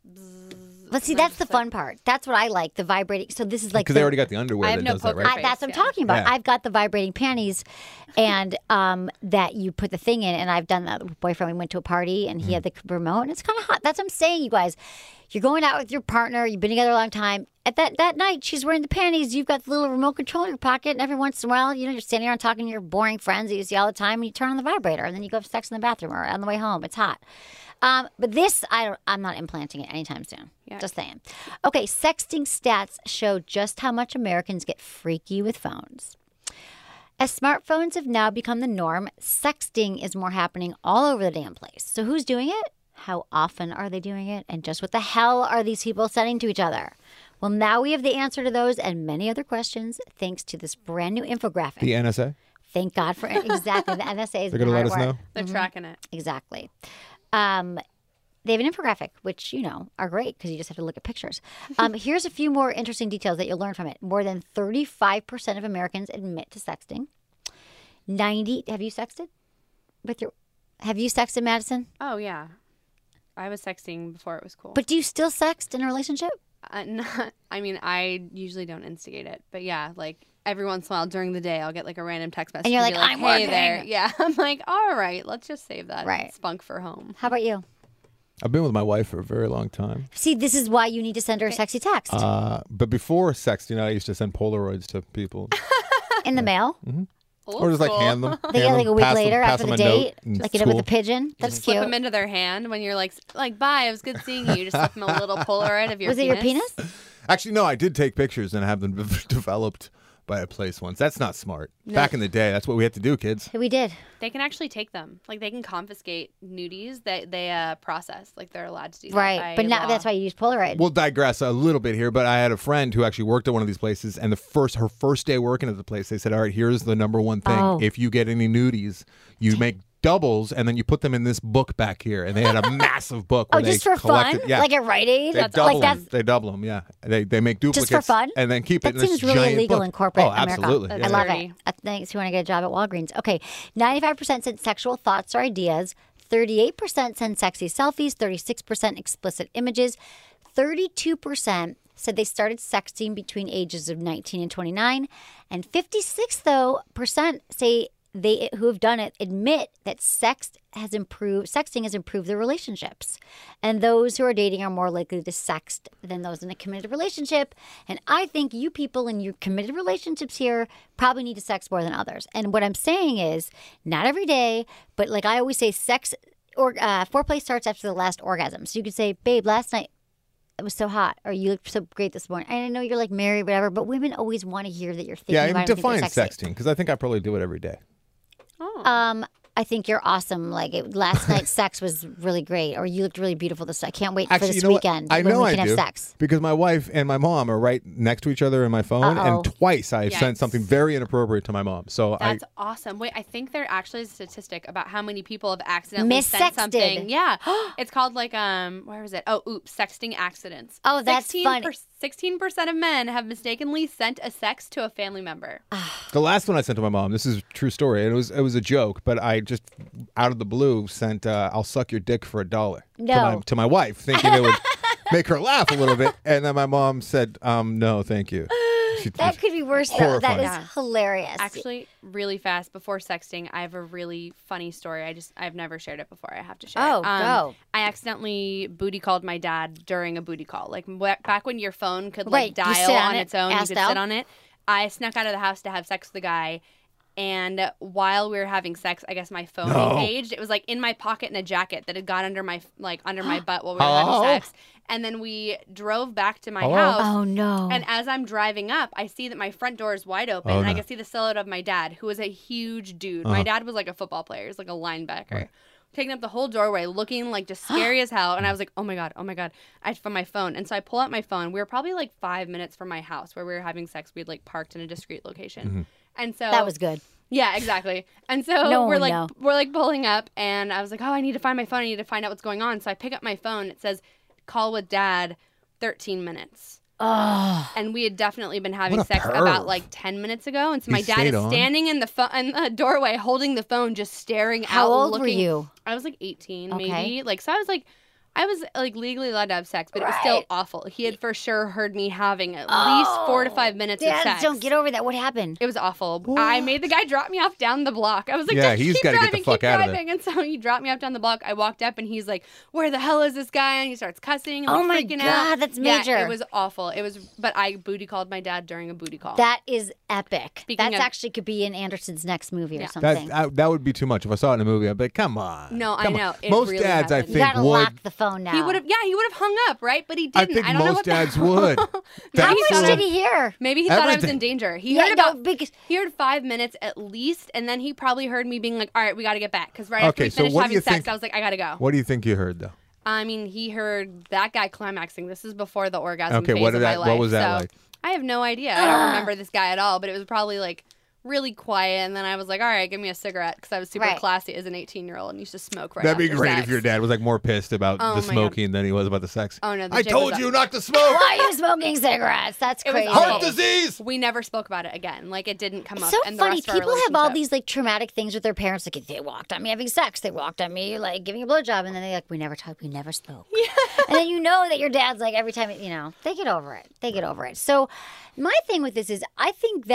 but see, that's the fun like, part. That's what I like, the vibrating. So this is like because they already got the underwear I have that no does that, right? face, I, that's what yeah. I'm talking about. Yeah. I've got the vibrating panties, and um, that you put the thing in, and I've done that with my boyfriend. We went to a party, and he mm. had the remote, and it's kind of hot. That's what I'm saying, you guys. You're going out with your partner. You've been together a long time. At that, that night, she's wearing the panties. You've got the little remote control in your pocket, and every once in a while, you know, you're standing around talking to your boring friends that you see all the time, and you turn on the vibrator, and then you go have sex in the bathroom or on the way home. It's hot. Um, but this, I don't, I'm not implanting it anytime soon. Yeah. Just saying. Okay, sexting stats show just how much Americans get freaky with phones. As smartphones have now become the norm, sexting is more happening all over the damn place. So who's doing it? How often are they doing it? And just what the hell are these people sending to each other? Well, now we have the answer to those and many other questions thanks to this brand new infographic. The N S A? Thank God for exactly. The N S A is They're going to let us work. know? They're mm-hmm. tracking it. Exactly. Um, they have an infographic, which, you know, are great because you just have to look at pictures. Um, here's a few more interesting details that you'll learn from it. More than thirty-five percent of Americans admit to sexting. ninety Have you sexted? With your? Have you sexted, Madison? Oh, yeah. I was sexting before it was cool. But do you still sext in a relationship? Uh, not, I mean, I usually don't instigate it. But yeah, like every once in a while during the day, I'll get like a random text message. And you're be like, "I'm hey working." there. Yeah. I'm like, all right, let's just save that Right. spunk for home. How about you? I've been with my wife for a very long time. See, this is why you need to send her a sexy text. Uh, but before sexting, I used to send Polaroids to people. In the mail? Old Or just like school. hand them. They hand get like them, a week pass them- later pass after them the a note date, in like you did with school. the pigeon. That's Just slip cute. them into their hand when you're like, like, bye, it was good seeing you. You just slip them a little Polaroid of your Was it penis. your penis? Actually, no, I did take pictures and have them developed by a place once. That's not smart. Back in the day, that's what we had to do, kids. We did. They can actually take them. Like, they can confiscate nudies that they uh, process. Like, they're allowed to do that Right. by But now law. that's why you use Polaroid. We'll digress a little bit here, but I had a friend who actually worked at one of these places, and the first her first day working at the place, they said, "All right, here's the number one thing: Oh. if you get any nudies, you make doubles, and then you put them in this book back here." And they had a massive book. Oh, Where just they for fun? collected, yeah, Like at Rite Aid? They That's double like them. that's They double them. Yeah, they they make duplicates Just for fun? and then keep that it. in this seems really giant illegal book. in corporate oh, America. absolutely. I yeah. love Dirty. it. I think you want to get a job at Walgreens. Okay, ninety-five percent said sexual thoughts or ideas. thirty-eight percent send sexy selfies. thirty-six percent explicit images. thirty-two percent said they started sexting between ages of nineteen and twenty-nine, and fifty-six though percent say they who have done it admit that sex has improved sexting has improved their relationships, and those who are dating are more likely to sext than those in a committed relationship. And I think you people in your committed relationships here probably need to sex more than others. And what I'm saying is not every day, but like I always say, sex or uh, foreplay starts after the last orgasm. So you could say, babe, last night it was so hot, or you looked so great this morning. I know you're like married, whatever, but women always want to hear that you're thinking Yeah, about I it and think they're define sexy. sexting because I think I probably do it every day. Oh. Um, I think you're awesome. Like it, last night's sex was really great, or you looked really beautiful this. I can't wait Actually, for this you know what? weekend I when know we I can do have sex. because my wife and my mom are right next to each other in my phone, Uh-oh. and twice I sent Yikes. something very inappropriate to my mom. So That's I awesome. Wait, I think there actually is a statistic about how many people have accidentally sent Missexted. something. Yeah. It's called like, um, where is it? Oh, oops, sexting accidents. Oh, that's sixteen funny. sixteen percent of men have mistakenly sent a sex to a family member. the last one I sent to my mom. This is a true story. It was it was a joke, but I just out of the blue sent uh, "I'll suck your dick for a dollar" to No. my to my wife, thinking it would make her laugh a little bit. And then my mom said, um, "No, thank you." She, That could be worse, though. That Horrifying. is Yeah. hilarious. Actually, really fast before sexting, I have a really funny story. I just I've never shared it before. I have to share. Oh, it. Um, go. I accidentally booty called my dad during a booty call. Like w- back when your phone could Right, like you dial sit on, on it, its own, you ass could down. sit on it. I snuck out of the house to have sex with the guy. And while we were having sex, I guess my phone No. engaged. It was like in my pocket in a jacket that had got under my like under my butt while we were Hello? having sex. And then we drove back to my Hello? house. Oh no. And as I'm driving up, I see that my front door is wide open, Oh, and I no. can see the silhouette of my dad, who is a huge dude. Uh-huh. My dad was like a football player, he's like a linebacker. Taking up the whole doorway, looking like just scary as hell. And I was like, oh my God, oh my God. I from my phone. And so I pull out my phone. We were probably like five minutes from my house where we were having sex. We had like parked in a discreet location. Mm-hmm. And so that was good. yeah, exactly. And so No one we're would like know. we're like pulling up, and I was like, oh, I need to find my phone. I need to find out what's going on. So I pick up my phone. It says, call with dad, thirteen minutes. Oh. And we had definitely been having What a sex perv. about like ten minutes ago. And so He my dad stayed is on? standing in the, pho- in the doorway holding the phone, just staring How out. old were looking- you? I was like eighteen, Okay. maybe. Like, so I was like, I was like legally allowed to have sex, but it was still Right. awful. He had for sure heard me having at least four to five minutes of Dads sex. don't get over that. What happened? It was awful. I made the guy drop me off down the block. I was like, Yeah, "Just he's keep gotta get the driving, fuck keep out of there." driving." And so he dropped me off down the block. I walked up and he's like, "Where the hell is this guy?" And he starts cussing. And Oh like, my freaking God, out. that's Yeah, major. it was awful. It was, but I booty called my dad during a booty call. That is epic. Speaking That's of- actually could be in Anderson's next movie or Yeah. something. That I, that would be too much. If I saw it in a movie, I'd be like, come on. No, I come on. know. It Most really dads, I happened. you think, gotta would. lock the phone now. he would have, yeah, he would have hung up, right? But he I didn't. think don't know most what the- dads would. How Maybe much thought did I- he hear? Maybe he thought I was Everything. in danger. He Yeah, heard no, about because he heard five minutes at least, and then he probably heard me being like, "All right, we got to get back." Because right after Okay, we so finished what do having you sex, think- I was like, "I gotta go." What do you think you heard, though? I mean, he heard that guy climaxing. This is before the orgasm Okay, phase what did of my that- what life. was that so like? I have no idea. I don't remember this guy at all, but it was probably like really quiet. And then I was like, all right, give me a cigarette because I was super Right. classy as an eighteen-year-old and used to smoke right That'd be after great sex. if your dad was like more pissed about Oh the my God. smoking than he was about the sex. Oh, no, the I jig told was you up. not to smoke. why are you smoking cigarettes? That's It was crazy. Heart awful. disease. We never spoke about it again. Like, it didn't come It's up. so in the funny. rest of our People have all relationship. these like traumatic things with their parents. Like they walked on me having sex. They walked on me like giving a blowjob, and then they like we never talked. We never spoke. Yeah. And then you know that your dad's like every time you know they get over it. They get over it. So my thing with this is I think that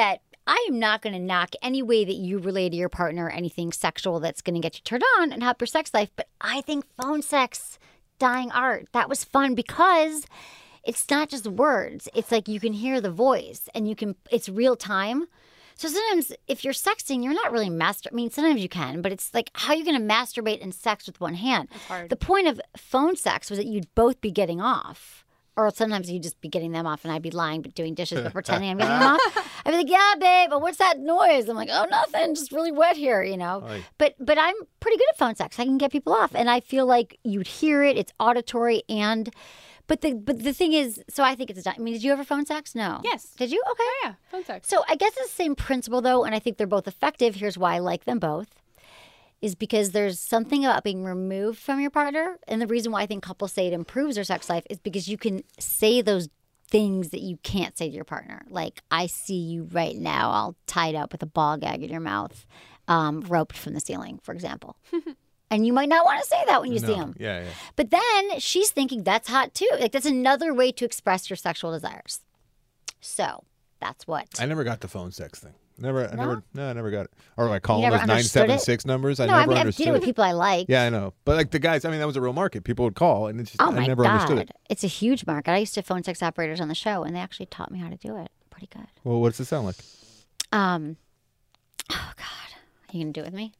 I am not going to knock any way that you relate to your partner, anything sexual that's going to get you turned on and help your sex life. But I think phone sex, dying art, that was fun because it's not just words. It's like you can hear the voice and you can, it's real time. So sometimes if you're sexting, you're not really master. I mean, sometimes you can, but it's like, how are you going to masturbate and sex with one hand? It's hard. The point of phone sex was that you'd both be getting off. Or sometimes you'd just be getting them off and I'd be lying but doing dishes but pretending I'm getting them off. I'd be like, yeah, babe, but what's that noise? I'm like, oh, nothing, just really wet here, you know. Aye. But but I'm pretty good at phone sex. I can get people off. And I feel like you'd hear it. It's auditory and but the but the thing is, so I think it's done. I mean, did you ever phone sex? No. Yes. Did you? Okay. Oh, yeah, phone sex. So I guess it's the same principle though, and I think they're both effective. Here's why I like them both. Is because there's something about being removed from your partner. And the reason why I think couples say it improves their sex life is because you can say those things that you can't say to your partner. Like, I see you right now all tied up with a ball gag in your mouth, um, roped from the ceiling, for example. And you might not want to say that when you No. see him. Yeah, yeah. But then she's thinking that's hot too. Like, that's another way to express your sexual desires. So that's what. I never got the phone sex thing. Never, I No? never, no, I never got it. Or like calling never those nine understood seven it? six numbers. I no, never I mean, I understood did it with people I like. Yeah, I know. But like the guys, I mean, that was a real market. People would call, and it's just, Oh I my never God. understood it. It's a huge market. I used to phone sex operators on the show, and they actually taught me how to do it. Pretty good. Well, what does it sound like? Um, oh God, are you gonna do it with me?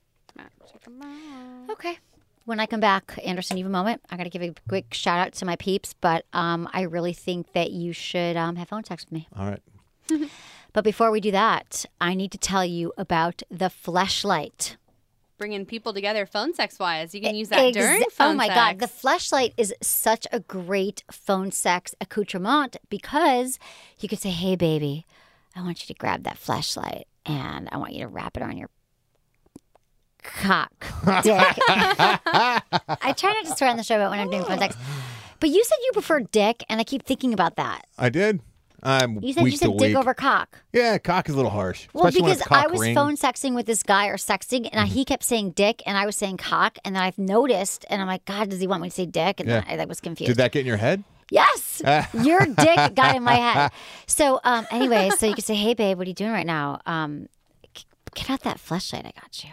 Okay. When I come back, Anderson, you have a moment. I got to give a quick shout out to my peeps, but um, I really think that you should um, have phone sex with me. All right. But before we do that, I need to tell you about the Fleshlight. Bringing people together phone sex wise. You can use that Ex- during phone Oh my sex. God, the Fleshlight is such a great phone sex accoutrement because you could say, "Hey, baby, I want you to grab that flashlight and I want you to wrap it on your cock, dick." I try not to swear on the show about when I'm doing phone sex, but you said you prefer dick, and I keep thinking about that. I did. I'm You said week you to said dick week. over cock. Yeah, cock is a little harsh. Well, especially when because it's cock I was ring. phone sexing with this guy or sexting, and I, he kept saying dick, and I was saying cock, and then I've noticed, and I'm like, God, does he want me to say dick? And Yeah. then I, I was confused. Did that get in your head? Yes, your dick got in my head. So, um, anyway, so you could say, "Hey, babe, what are you doing right now? Um, g- get out that fleshlight. I got you."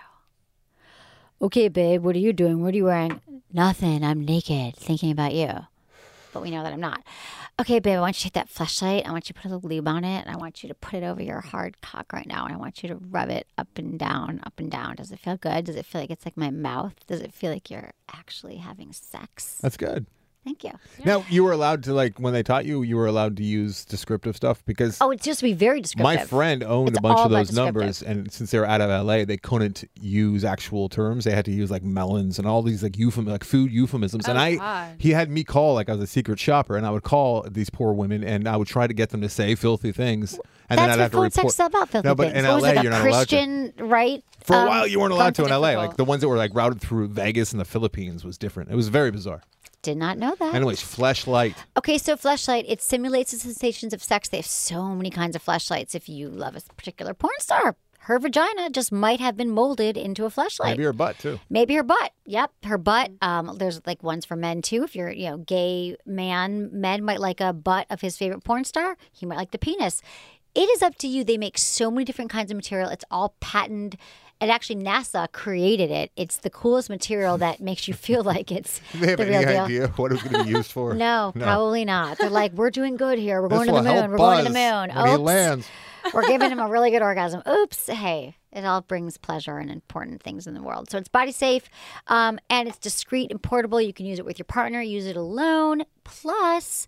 Okay, babe, what are you doing? What are you wearing? Nothing. I'm naked, thinking about you. But we know that I'm not. Okay, babe, I want you to take that fleshlight. I want you to put a little lube on it. And I want you to put it over your hard cock right now. And I want you to rub it up and down, up and down. Does it feel good? Does it feel like it's like my mouth? Does it feel like you're actually having sex? That's good. Thank you. Now, you were allowed to, like, when they taught you, you were allowed to use descriptive stuff because Oh, it's just to be very descriptive. my friend owned It's a bunch all of about those descriptive. numbers, and since they were out of L A, they couldn't use actual terms. They had to use like melons and all these like euphem like food euphemisms. and Oh, I, God. he had me call like I was a secret shopper, and I would call these poor women, and I would try to get them to say filthy things, and That's then I'd what have to phone report. sex is about, filthy No, but things. in What was L A, it, a you're not allowed to. Christian, right? For a um, while, you weren't allowed to in L A. difficult. Like the ones that were like routed through Vegas and the Philippines was different. It was very bizarre. Did not know that. Anyways, fleshlight. Okay, so fleshlight, it simulates the sensations of sex. They have so many kinds of fleshlights. If you love a particular porn star, her vagina just might have been molded into a fleshlight. Maybe your butt too. Maybe her butt. Yep, her butt. Um, there's like ones for men too. If you're, you know, gay man, men might like a butt of his favorite porn star. He might like the penis. It is up to you. They make so many different kinds of material. It's all patented. And actually, NASA created it. It's the coolest material that makes you feel like it's Do they have the any real deal. idea what it was going to be used for? No, probably not. They're like, we're doing good here. We're This going to will the moon. help We're going to the Buzz moon. when he Oops. lands. We're giving him a really good orgasm. Oops. Hey, it all brings pleasure and important things in the world. So it's body safe, um, and it's discreet and portable. You can use it with your partner, use it alone. Plus,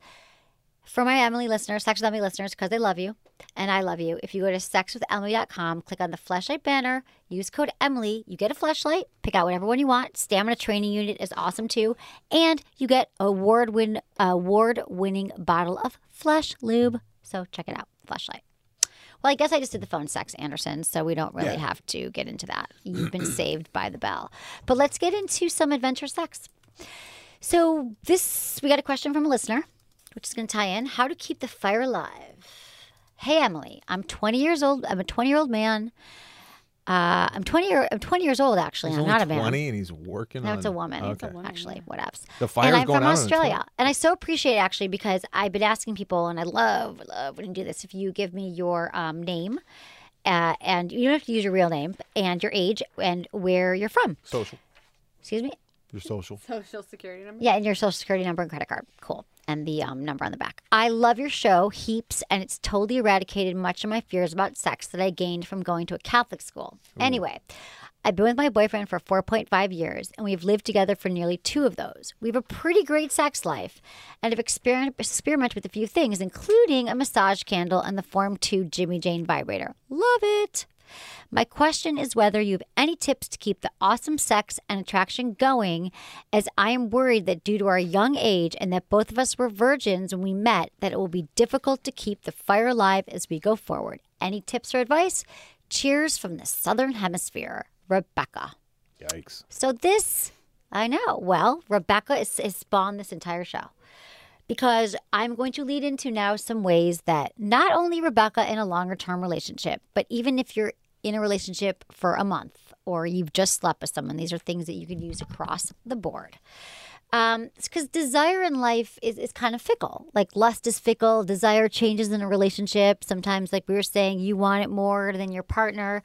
for my Emily listeners, Sex with Emily listeners, because they love you and I love you, if you go to sex with emily dot com, click on the fleshlight banner, use code Emily, you get a fleshlight, pick out whatever one you want. Stamina Training Unit is awesome too. And you get award win award winning bottle of Flesh Lube. So check it out, fleshlight. Well, I guess I just did the phone sex, Anderson, so we don't really Yeah. have to get into that. You've been saved by the bell. But let's get into some adventure sex. So this, we got a question from a listener, which is going to tie in. How to keep the fire alive. Hey, Emily, I'm twenty years old. I'm a twenty-year-old man. Uh, I'm twenty. Year, I'm twenty years old, actually. He's I'm only not a man. twenty and he's working No, on... it's a woman. Okay. Actually, what else? The fire's and I'm going from out on the Australia, twenty. and I so appreciate it actually because I've been asking people, and I love, love when you do this. If you give me your um, name uh, and you don't have to use your real name and your age and where you're from. Social. Excuse me? Your social. Social security number? Yeah, and your social security number and credit card. Cool. And the um, number on the back. I love your show heaps, and it's totally eradicated much of my fears about sex that I gained from going to a Catholic school. Ooh. Anyway, I've been with my boyfriend for four point five years, and we've lived together for nearly two of those. We have a pretty great sex life, and have experiment, experimented with a few things, including a massage candle and the Form two Jimmy Jane vibrator. Love it. My question is whether you have any tips to keep the awesome sex and attraction going, as I am worried that due to our young age and that both of us were virgins when we met, that it will be difficult to keep the fire alive as we go forward. Any tips or advice? Cheers from the Southern Hemisphere, Rebecca. Yikes. So this, I know. Well, Rebecca is, is spawned this entire show. Because I'm going to lead into now some ways that not only Rebecca in a longer term relationship, but even if you're in a relationship for a month or you've just slept with someone, these are things that you can use across the board. Um, it's because desire in life is, is kind of fickle. Like lust is fickle. Desire changes in a relationship. Sometimes, like we were saying, you want it more than your partner.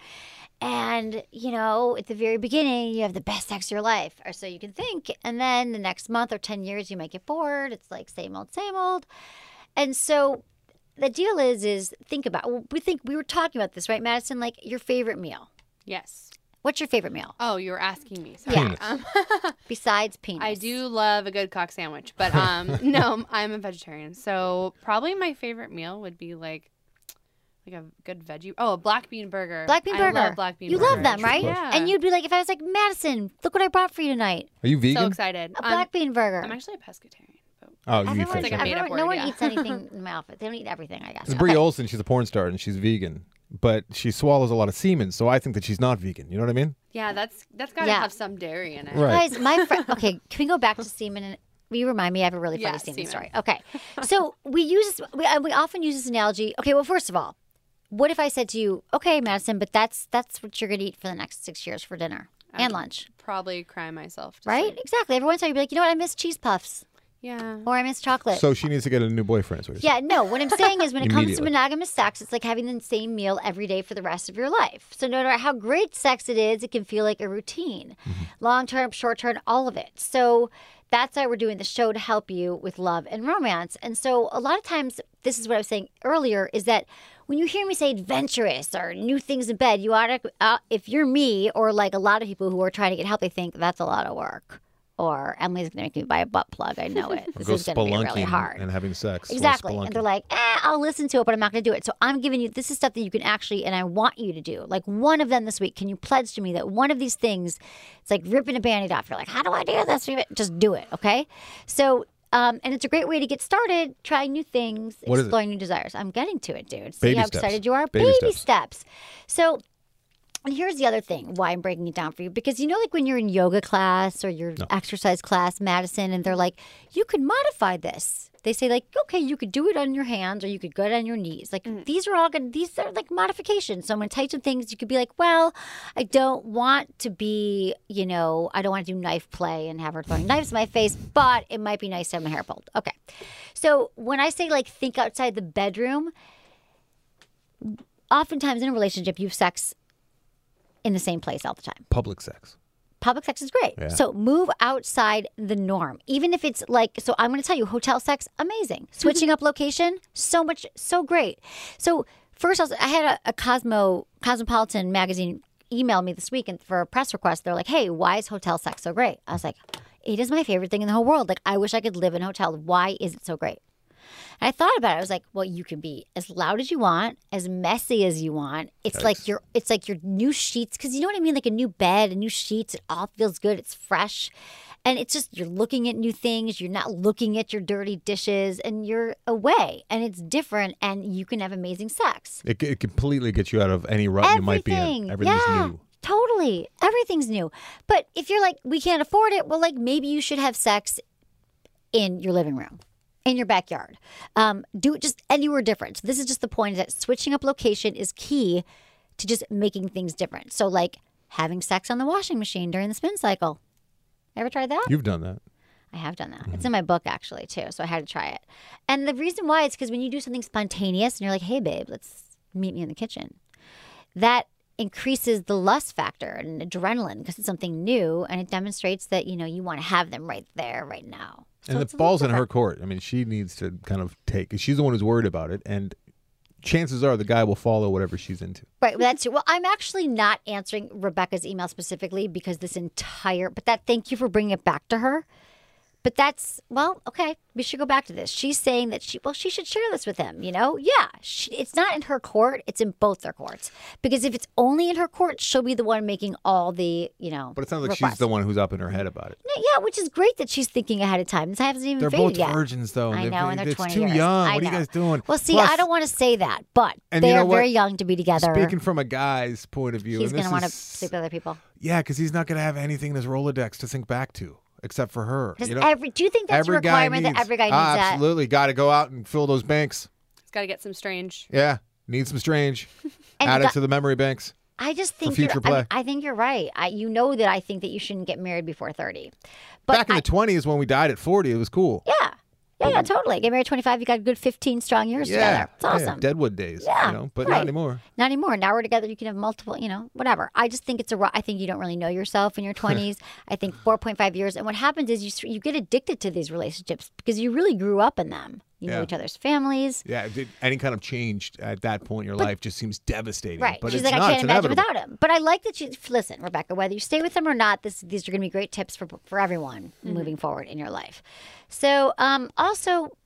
And, you know, at the very beginning, you have the best sex of your life, or so you can think. And then the next month or ten years, you might get bored. It's like same old, same old. And so the deal is, is think about, we think, we were talking about this, right, Madison? Like your favorite meal. Yes. What's your favorite meal? Oh, you were asking me. Sorry. Yeah. Um, Besides penis. I do love a good cock sandwich, but um, no, I'm a vegetarian. So probably my favorite meal would be like, like a good veggie. Oh, a black bean burger. Black bean burger. I love black bean you burger. love them, right? Yeah. And you'd be like, if I was like, Madison, look what I brought for you tonight. Are you vegan? So excited. A black um, bean burger. I'm actually a pescatarian. But Oh, you eat everyone, fish. like a made-up everyone, word, no one yeah. eats anything in my outfit. They don't eat everything, I guess. It's Brie Okay. Olsen. She's a porn star and she's vegan, but she swallows a lot of semen, so I think that she's not vegan. You know what I mean? yeah, that's that's got to Yeah. have some dairy in it. Right. Guys, my friend. Okay, can we go back to semen? And will you remind me? I have a really funny Yeah, semen, semen. story. Okay, so we use this, we uh, we often use this analogy. Okay, well, first of all, what if I said to you, okay, Madison, but that's that's what you're gonna eat for the next six years for dinner I'd and lunch, Probably cry myself. Just right? like- Exactly. Every once in a while, you'd be like, you know what? I miss cheese puffs yeah. or I miss chocolate. So she needs to get a new boyfriend. Is what you're Yeah, no. What I'm saying is when it comes to Immediately. monogamous sex, it's like having the same meal every day for the rest of your life. So no matter how great sex it is, it can feel like a routine. Mm-hmm. Long term, short term, all of it. So that's why we're doing the show to help you with love and romance. And so a lot of times, this is what I was saying earlier, is that when you hear me say adventurous or new things in bed, you ought to, uh, if you're me or like a lot of people who are trying to get help, they think that's a lot of work. Or Emily's going to make me buy a butt plug. I know it. saying. This Go is going to be really spelunking hard. and having sex. while Exactly. And they're spelunking. like, eh, I'll listen to it, but I'm not going to do it. So I'm giving you, this is stuff that you can actually, and I want you to do. Like one of them this week. Can you pledge to me that one of these things, it's like ripping a Band-Aid off. You're like, how do I do this? Just do it, okay? So, um, and it's a great way to get started, trying new things, What is it? exploring new desires. I'm getting to it, dude. See Baby how steps. excited you are? Baby Baby, steps. steps. So, and here's the other thing why I'm breaking it down for you. Because you know, like when you're in yoga class or your exercise class, Madison, and they're like, you could modify this. They say, like, okay, you could do it on your hands or you could go it on your knees. Like, these are all good. These are like modifications. So I'm going to tell you some things. You could be like, well, I don't want to be, you know, I don't want to do knife play and have her throwing knives in my face, but it might be nice to have my hair pulled. Okay. So when I say, like, think outside the bedroom, oftentimes in a relationship, you have sex in the same place all the time. Public sex. Public sex is great. Yeah. So move outside the norm. Even if it's like, so I'm going to tell you, hotel sex, amazing. Switching up location, so much, so great. So first, I, was, I had a, a Cosmo, Cosmopolitan magazine email me this week and for a press request. They're like, hey, why is hotel sex so great? I was like, it is my favorite thing in the whole world. Like, I wish I could live in a hotel. Why is it so great? And I thought about it. I was like, well, you can be as loud as you want, as messy as you want. It's Yikes. like your it's like your new sheets, because you know what I mean? Like a new bed, a new sheets, it all feels good. It's fresh. And it's just you're looking at new things. You're not looking at your dirty dishes and you're away. And it's different and you can have amazing sex. It, it completely gets you out of any rut you might be in. Everything. Everything's yeah, new. Totally. Everything's new. But if you're like, we can't afford it, well, like maybe you should have sex in your living room. In your backyard. Um, do it just anywhere different. So this is just the point, is that switching up location is key to just making things different. So like having sex on the washing machine during the spin cycle. Ever tried that? You've done that. I have done that. Mm-hmm. It's in my book actually too, so I had to try it. And the reason why is because when you do something spontaneous and you're like, hey babe, let's meet me in the kitchen. that increases the lust factor and adrenaline because it's something new, and it demonstrates that, you know, you want to have them right there, right now. So and it's the a little ball's in her different. court. I mean, she needs to kind of take. She's the one who's worried about it, and chances are the guy will follow whatever she's into. Right. Well, that's well. I'm actually not answering Rebecca's email specifically because this entire. But that. Thank you for bringing it back to her. But that's well. Okay. We should go back to this. She's saying that she well she should share this with him. You know. Yeah. She, it's not in her court. It's in both their courts. Because if it's only in her court, she'll be the one making all the you know. But it sounds like requests. she's the one who's up in her head about it. Yeah, which is great that she's thinking ahead of time. This hasn't even They're faded both yet. virgins, though. I They're- know, and they're it's twenty too years. young. I What are you know. guys doing? Well, see, Plus- I don't want to say that, but And they you know are what? very young to be together. Speaking from a guy's point of view, He's and going to this want to is- sleep with other people. Yeah, because he's not going to have anything in his Rolodex to think back to except for her. Does you know? every, do you think that's a Every guy requirement that needs- every guy needs Ah, that? absolutely. Got to go out and fill those banks. It's got to get some strange. Yeah, need some strange. And Add you it to the memory banks. I just think future you're, play. I, I think you're right. I, you know that I think that you shouldn't get married before thirty. But Back in I, the twenties when we died at forty, it was cool. yeah, yeah, yeah, totally. Get married at twenty-five. You got a good fifteen strong years Yeah, together. It's yeah, awesome. Deadwood days. Yeah, you know, but right. not anymore. Not anymore. Now we're together. You can have multiple, you know, whatever. I just think it's a. ro- I think you don't really know yourself in your twenties. I think four point five years. And what happens is you s- you get addicted to these relationships because you really grew up in them. You know Yeah. each other's families. Yeah, it did- any kind of change at that point in your life just seems devastating. Right. But She's it's like, not. I It's can't imagine inevitable. without him. But I like that you listen, Rebecca, whether you stay with him or not, this these are going to be great tips for for everyone moving forward in your life. So um, also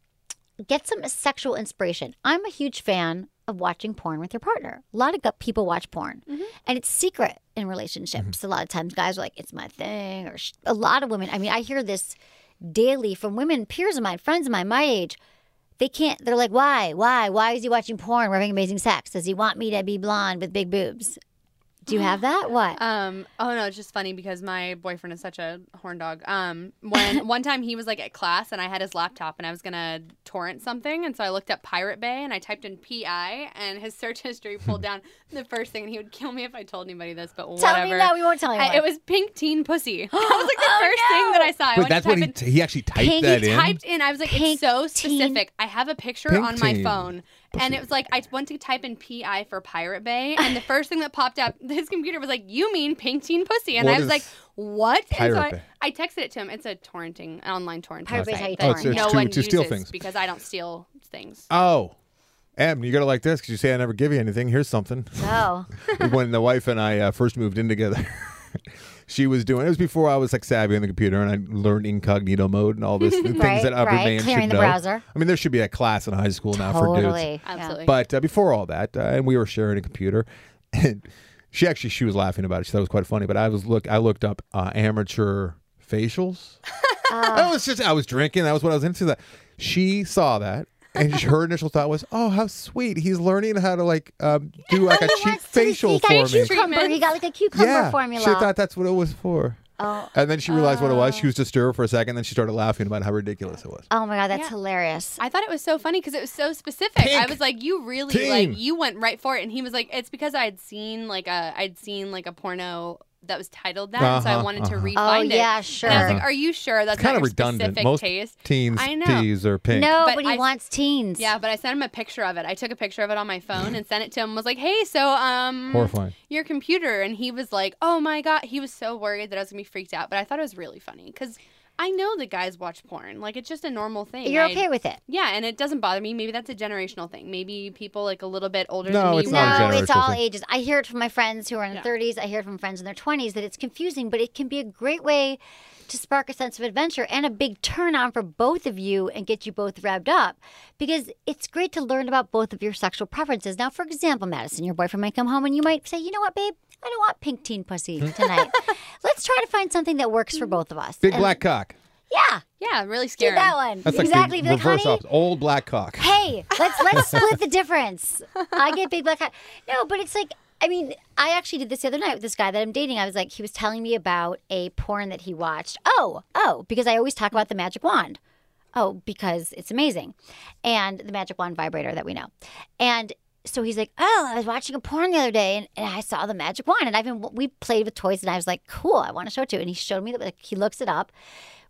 get some sexual inspiration. I'm a huge fan of watching porn with your partner. A lot of gu- people watch porn, and it's secret in relationships. A lot of times, guys are like, "It's my thing," or sh- a lot of women. I mean, I hear this daily from women, peers of mine, friends of mine, my age. They can't. They're like, "Why? Why? Why is he watching porn? We're having amazing sex. Does he want me to be blonde with big boobs?" Do you have that? What? Um. Oh no, it's just funny because my boyfriend is such a horn dog. Um. When one time he was like at class and I had his laptop and I was gonna torrent something, and so I looked up Pirate Bay and I typed in P I and his search history pulled down the first thing, and he would kill me if I told anybody this, but Tell whatever. me no, we won't tell anyone. I, it was pink teen pussy. That was like the Oh, first no. thing that I saw. I Wait, went that's to what type he in- t- he actually typed Pink that he in. typed in. I was like, Pink it's so teen- specific. I have a picture Pink on my teen phone, and it was like I went to type in P I for Pirate Bay, and the first thing that popped up, his computer was like, "You mean pink teen pussy?" And What I was is like, "What?" And Pirate so I, Bay? I texted it to him. It's a torrenting, an online torrenting Pirate Bay's site how you that torrent. Oh, it's- no it's to- one to steal uses things. because I don't steal things. Oh, Em, you got to like this because you say I never give you anything. Here's something. Oh. When the wife and I uh, first moved in together, she was doing. It was before I was like savvy on the computer and I learned incognito mode and all this things Right, that every right. man Clearing should the know. browser. I mean, there should be a class in high school now for dudes. Totally. Yeah. Absolutely. But uh, before all that, uh, and we were sharing a computer, and she actually she was laughing about it. She thought it was quite funny. But I was look I looked up uh, amateur facials. I was just I was drinking. That was what I was into. That she saw that. And her initial thought was, "Oh, how sweet! He's learning how to like um, do like a cheap Wants to- facial he got for a me." cucumber. He got like a cucumber Yeah, formula. she thought that's what it was for. Oh. And then she realized what it was. She was disturbed for a second. Then she started laughing about how ridiculous it was. Oh my god, that's Yeah. hilarious. I thought it was so funny because it was so specific. Pink I was like, "You really teen. like you went right for it," and he was like, "It's because I'd seen like a I'd seen like a porno that was titled that, and so I Uh-huh, wanted to uh-huh. re-find Oh, it." yeah, sure. And I was like, "Are you sure that's It's kind not of your redundant. specific Most taste?" teens' I know. tees are pink. No, But but he I- wants teens. Yeah, but I sent him a picture of it. I took a picture of it on my phone and sent it to him. Was like, "Hey, so um, Horrifying. your computer," and he was like, "Oh my god," he was so worried that I was gonna be freaked out. But I thought it was really funny because I know that guys watch porn. Like it's just a normal thing. You're I- okay with it. Yeah, and it doesn't bother me. Maybe that's a generational thing. Maybe people like a little bit older No, than me. it's not a No, generational it's all thing. ages. I hear it from my friends who are in their Yeah. thirties. I hear it from friends in their twenties that it's confusing, but it can be a great way to spark a sense of adventure and a big turn on for both of you and get you both revved up because it's great to learn about both of your sexual preferences. Now, for example, Madison, your boyfriend might come home and you might say, "You know what, babe? I don't want pink teen pussy tonight. Let's try to find something that works for both of us." Big And- black cock. Yeah. Yeah, really Do scary. that one. That's exactly. like Be the like, reverse honey, opposite. Old black cock. hey, let's let's split the difference. I get big black eye. No, but it's like, I mean, I actually did this the other night with this guy that I'm dating. I was like, he was telling me about a porn that he watched. Oh, oh, because I always talk about the magic wand. Oh, because it's amazing. And the magic wand vibrator that we know. And so he's like, "Oh, I was watching a porn the other day and, and I saw the magic wand. And I've been, we played with toys and I was like, cool, I want to show it to you." And he showed me that, like, he looks it up.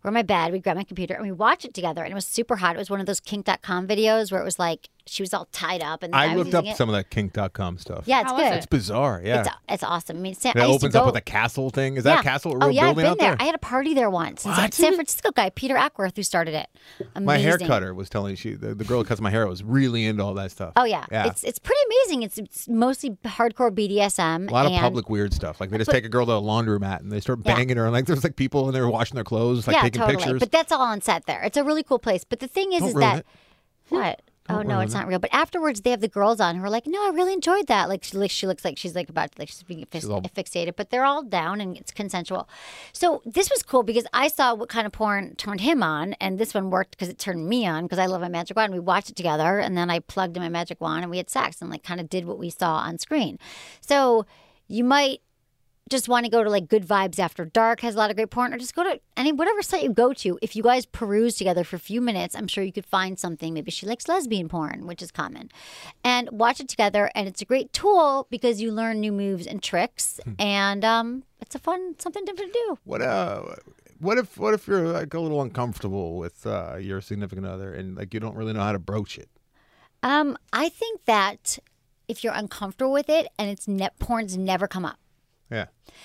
we're in my bed, we grab my computer, and we watch it together. And it was super hot. It was one of those kink dot com videos where it was like she was all tied up. And the guy I was looked up using it. some of that kink dot com stuff. Yeah, it's How was good. it? It's bizarre. Yeah. It's, it's awesome. I mean, San, And I it used to opens go, up with a castle thing. Is yeah. that a castle a real Oh, yeah, I've building been out there. there? I had a party there once. It's a What? San Francisco guy, Peter Ackworth, who started it. Amazing. My hair cutter was telling she the, the girl who cuts my hair was really into all that stuff. Oh, yeah. Yeah. It's it's pretty amazing. It's, it's mostly hardcore B D S M. A lot of and- public weird stuff. Like they just take a girl to a laundromat and they start Yeah. banging her, and like there's like people in there washing their clothes, like yeah, taking totally. pictures. But that's all on set there. It's a really cool place. But the thing is, Don't is ruin that it. what? Oh Don't no, ruin it's it. not real. But afterwards, they have the girls on who are like, "No, I really enjoyed that." Like she, like, she looks like she's like about like she's being affix- She's all- asphyxiated, but they're all down and it's consensual. So this was cool because I saw what kind of porn turned him on, and this one worked because it turned me on because I love my magic wand. We watched it together, and then I plugged in my magic wand and we had sex and like kind of did what we saw on screen. So you might just want to go to like Good Vibes After Dark has a lot of great porn, or just go to any whatever site you go to. If you guys peruse together for a few minutes, I'm sure you could find something. Maybe she likes lesbian porn, which is common, and watch it together. And it's a great tool because you learn new moves and tricks, and um, it's a fun something different to do. What uh, what if what if you're like a little uncomfortable with uh, your significant other and like you don't really know how to broach it? Um, I think that if you're uncomfortable with it and it's net porn's never come up. Yeah.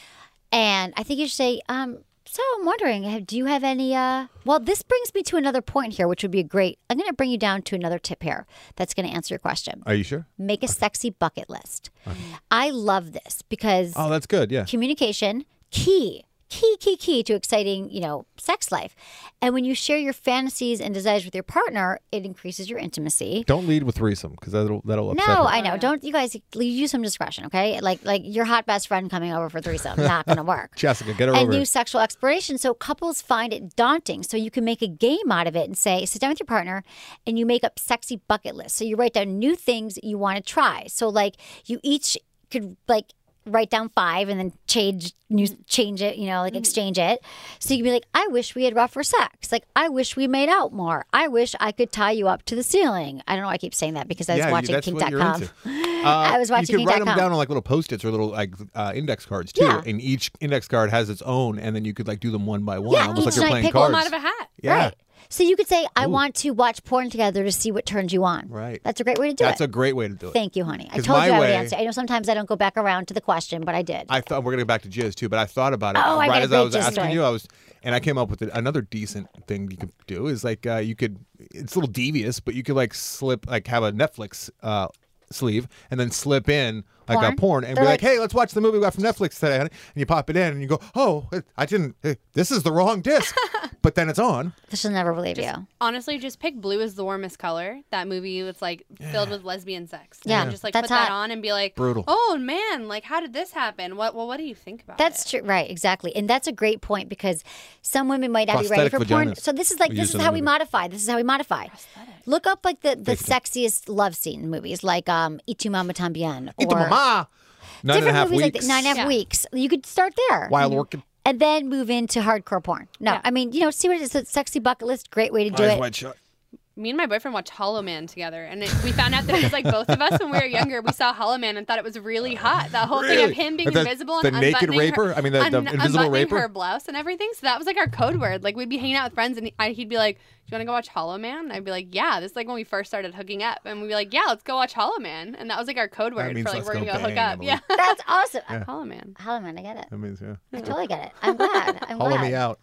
And I think you should say, um, so I'm wondering, have- do you have any, uh, well, this brings me to another point here, which would be a great, I'm going to bring you down to another tip here that's going to answer your question. Are you sure? Make a sexy bucket list. I love this because Oh, that's good. Yeah. communication, key, key, key, key to exciting, you know, sex life. And when you share your fantasies and desires with your partner, it increases your intimacy. Don't lead with threesome because that'll that'll upset No, her. I know. Don't you guys use some discretion, okay? Like like your hot best friend coming over for threesome, not going to work. Jessica, get her And over new here. sexual exploration. So couples find it daunting. So you can make a game out of it and say, sit down with your partner and you make up sexy bucket lists. So you write down new things you want to try. So like you each could like write down five and then change new change it, you know, like exchange it. So you can be like, I wish we had rougher sex. Like, I wish we made out more. I wish I could tie you up to the ceiling. I don't know why I keep saying that because I was yeah, watching that's kink what dot you're com. into. I was watching You can write kink dot them com. down on like little post-its or little like uh, index cards too, Yeah. and each index card has its own, and then you could like do them one by one, Yeah, almost each like you're night playing pick cards. Pull 'em out of a hat. Yeah, Right. So you could say, I Ooh. want to watch porn together to see what turns you on. Right. That's a great way to do that's it. a great way to do it. Thank you, honey. I 'Cause told my you I would way- answer. I know sometimes I don't go back around to the question, but I did. I thought we're gonna go back to jizz too, but I thought about it Oh, I got right a as great I was jizz asking story. you. I was, and I came up with another decent thing you could do is like uh, you could. It's a little devious, but you could like slip like have a Netflix uh, sleeve and then slip in like Porn? a porn and They're be like, like- "Hey, let's watch the movie we got from Netflix today," honey. And you pop it in and you go, "Oh, I didn't. This is the wrong disc," but then it's on. She'll never believe you. Honestly, just pick Blue is the Warmest Color. That movie was like filled with lesbian sex. Yeah, And just like that's put that hot. on and be like, Brutal. Oh man, like how did this happen? What? Well, what do you think about That's it? true, right? Exactly, and that's a great point because some women might not be ready Prosthetic for porn. vaginas So this is like we this use is in how the we movie. modify. This is how we modify. Look up like the, the sexiest love scene in movies, like um, "Y tu mamá también" Eat the or mama. Nine and a different half movies like weeks. that, nine and a half Yeah. weeks. You could start there. Wild Orchid. And then move into hardcore porn. No, Yeah. I mean, you know, see what it is. It's a sexy bucket list. Great way to do Eyes it. wide shut. Me and my boyfriend watched Hollow Man together, and it, we found out that it was like both of us when we were younger. We saw Hollow Man and thought it was really hot. That whole thing Really? of him being The- invisible the and naked unbuttoning raper? Her, I mean, the- the invisible unbuttoning raper? her blouse and everything. So that was like our code word. Like we'd be hanging out with friends, and I, he'd be like, "Do you want to go watch Hollow Man?" And I'd be like, "Yeah." This is like when we first started hooking up, and we'd be like, "Yeah, let's go watch Hollow Man," and that was like our code That word means for like let's we're go gonna go hook bang, up. Emily. Yeah, That's awesome. Hollow Man. Hollow Man, I get it. That means yeah. I totally get it. I'm glad. I'm Hollow glad. me out.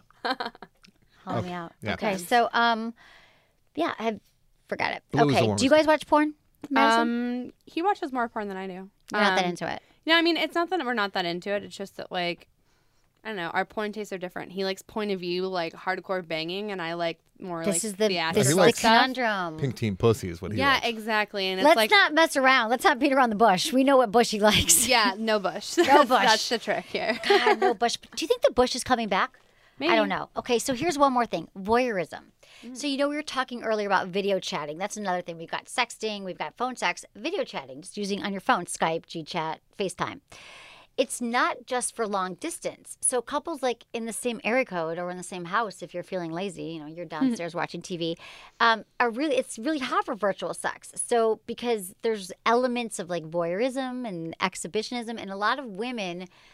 Hollow me out. Yeah. Okay, so um, yeah, I forgot it. Blue is the okay, warmest. do you guys watch porn? Madison? Um, he watches more porn than I do. You're not that Um, into it. No, I mean, it's not that we're not that into it. It's just that, like, I don't know, our porn tastes are different. He likes point of view, like hardcore banging, and I like more This like is the theatrical this is He the likes- stuff. conundrum. Pink team pussy is what he Yeah, likes. exactly. And it's Let's like, not mess around. Let's not beat around the bush. We know what bush he likes. yeah, no bush. No That's- bush. That's the trick here. God, no bush. Do you think the bush is coming back? Maybe. I don't know. Okay, so here's one more thing. Voyeurism. Mm. So, you know, we were talking earlier about video chatting. That's another thing. We've got sexting, we've got phone sex, video chatting, just using on your phone, Skype, GChat, FaceTime. It's not just for long distance. So couples like in the same area code or in the same house, if you're feeling lazy, you know, you're downstairs watching T V, um, are really, it's really hot for virtual sex. So because there's elements of like voyeurism and exhibitionism, and a lot of women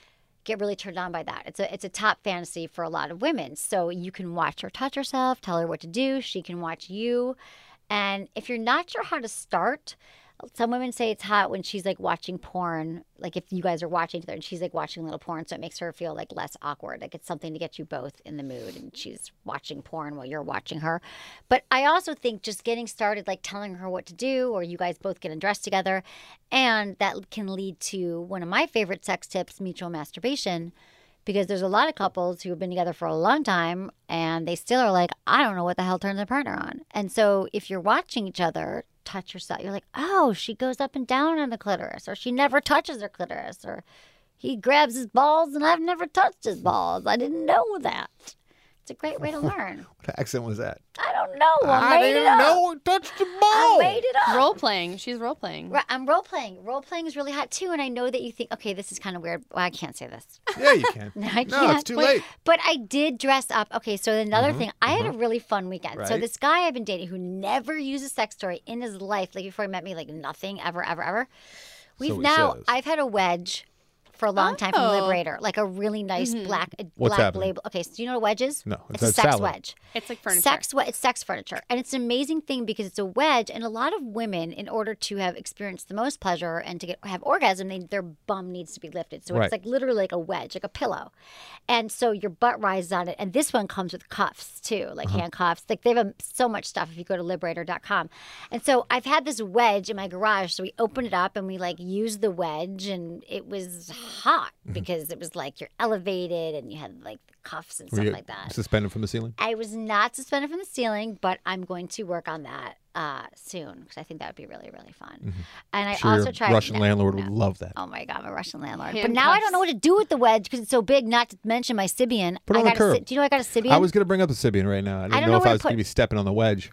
get really turned on by that. It's a it's a top fantasy for a lot of women. So you can watch her touch herself, tell her what to do. She can watch you. And if you're not sure how to start, some women say it's hot when she's like watching porn, like if you guys are watching together and she's like watching a little porn, so it makes her feel like less awkward. Like it's something to get you both in the mood and she's watching porn while you're watching her. But I also think just getting started, like telling her what to do, or you guys both get undressed together, and that can lead to one of my favorite sex tips, mutual masturbation. Because there's a lot of couples who have been together for a long time and they still are like, I don't know what the hell turns their partner on. And so if you're watching each other touch yourself, you're like, oh, she goes up and down on the clitoris, or she never touches her clitoris, or he grabs his balls and I've never touched his balls. I didn't know that. It's a great way to learn. What accent was that? I don't know. I, I made didn't it up. know it touched the ball. I made it up. Role playing. She's role playing. Right, I'm role playing. Role playing is really hot too, and I know that you think, okay, this is kind of weird. Well, I can't say this. Yeah, you can. No, I can't. No, it's too but, late. But I did dress up. Okay, so another Mhm, thing, I had mhm. a really fun weekend. So Right. this guy I've been dating who never used a sex toy in his life, like before he met me, like nothing ever, ever, ever. We've he now, says. I've had a wedge for a long time from Oh. Liberator, like a really nice Mhm. black What's black happening? label. Okay, so do you know what a wedge is? No, it's, it's a a sex salad. wedge. It's like furniture. Sex, we- it's sex furniture, and it's an amazing thing because it's a wedge, and a lot of women, in order to have experienced the most pleasure and to get have orgasm, they, their bum needs to be lifted. So Right. it's like literally like a wedge, like a pillow, and so your butt rises on it. And this one comes with cuffs too, like Uh-huh. handcuffs. Like they have um, so much stuff if you go to liberator dot com. And so I've had this wedge in my garage, so we opened it up and we like used the wedge, and it was hot Mm-hmm. because it was like you're elevated and you had like cuffs and Were stuff you like that. suspended from the ceiling? I was not suspended from the ceiling, but I'm going to work on that uh, soon because I think that would be really, really fun. And I Sure, also your tried Russian no, landlord no. would love that. Oh my god, my Russian landlord! But now I don't know what to do with the wedge because it's so big. Not to mention my Sibian. Put it I on the got curb. A, Si- do you know I got a Sibian? I was going to bring up the Sibian right now. I didn't don't know, know if where I to was going to put- be stepping on the wedge.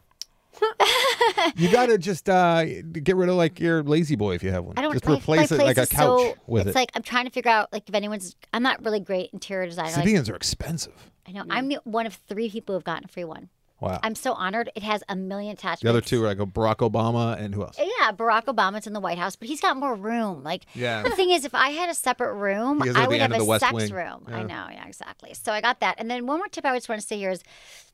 You got to just uh, get rid of like your lazy boy if you have one. I don't. Just my, replace my it like a place is couch so, with it's it. like I'm trying to figure out like if anyone's. I'm not really great interior designer. Like, Sibians are expensive. I know. I'm the one of three people who've gotten a free one. Wow. I'm so honored. It has a million attachments. The other two are like a Barack Obama and who else? Yeah, Barack Obama's in the White House, but he's got more room. Like, Yeah. the thing is, if I had a separate room, He has it at I the would end have of a the West sex Wing. room. Yeah. I know, yeah, exactly. So I got that. And then one more tip I just want to say here is,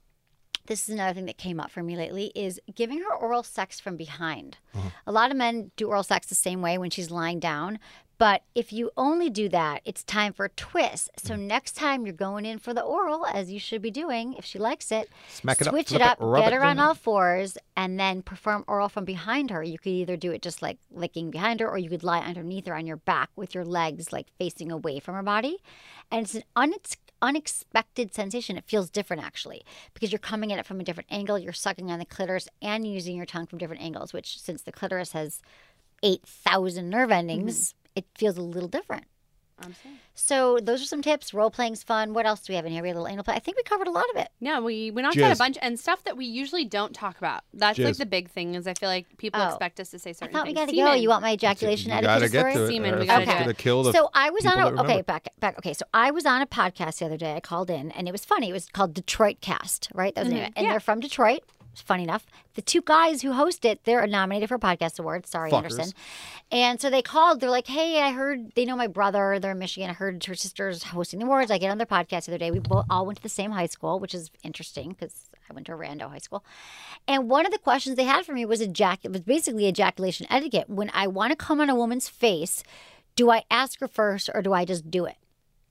this is another thing that came up for me lately, is giving her oral sex from behind. Uh-huh. A lot of men do oral sex the same way when she's lying down. But if you only do that, it's time for a twist. So Mm. next time you're going in for the oral, as you should be doing, if she likes it, Smack it up, switch flip it it, up, rub get it her on down. all fours, and then perform oral from behind her. You could either do it just like licking behind her, or you could lie underneath her on your back with your legs like facing away from her body. And it's an unex- unexpected sensation. It feels different actually because you're coming at it from a different angle. You're sucking on the clitoris and using your tongue from different angles, which since the clitoris has eight thousand nerve endings, Mm-hmm. it feels a little different. I'm saying. So those are some tips. Role playing's fun. What else do we have in here? We have a little anal play. I think we covered a lot of it. Yeah, we we knocked out Jizz. a bunch and stuff that we usually don't talk about. That's like Jizz. the big thing is I feel like people Oh. expect us to say I certain thought we things. got to go. Semen. You want my ejaculation You etiquette gotta get story? to it. Semen, or we else gotta it's do gonna it. kill the So I was on people a that remember. okay back back okay. So I was on a podcast the other day. I called in and it was funny. It was called Detroit Cast, right? That was the name of it. And Yeah. they're from Detroit. Funny enough, the two guys who host it, they're nominated for a podcast award. Sorry, Fuckers. Anderson. And so they called. They're like, "Hey, I heard they know my brother. They're in Michigan. I heard her sister's hosting the awards. I get on their podcast the other day. We both all went to the same high school, which is interesting because I went to Rando High School. And one of the questions they had for me was ejac- was basically ejaculation etiquette. When I want to come on a woman's face, do I ask her first or do I just do it?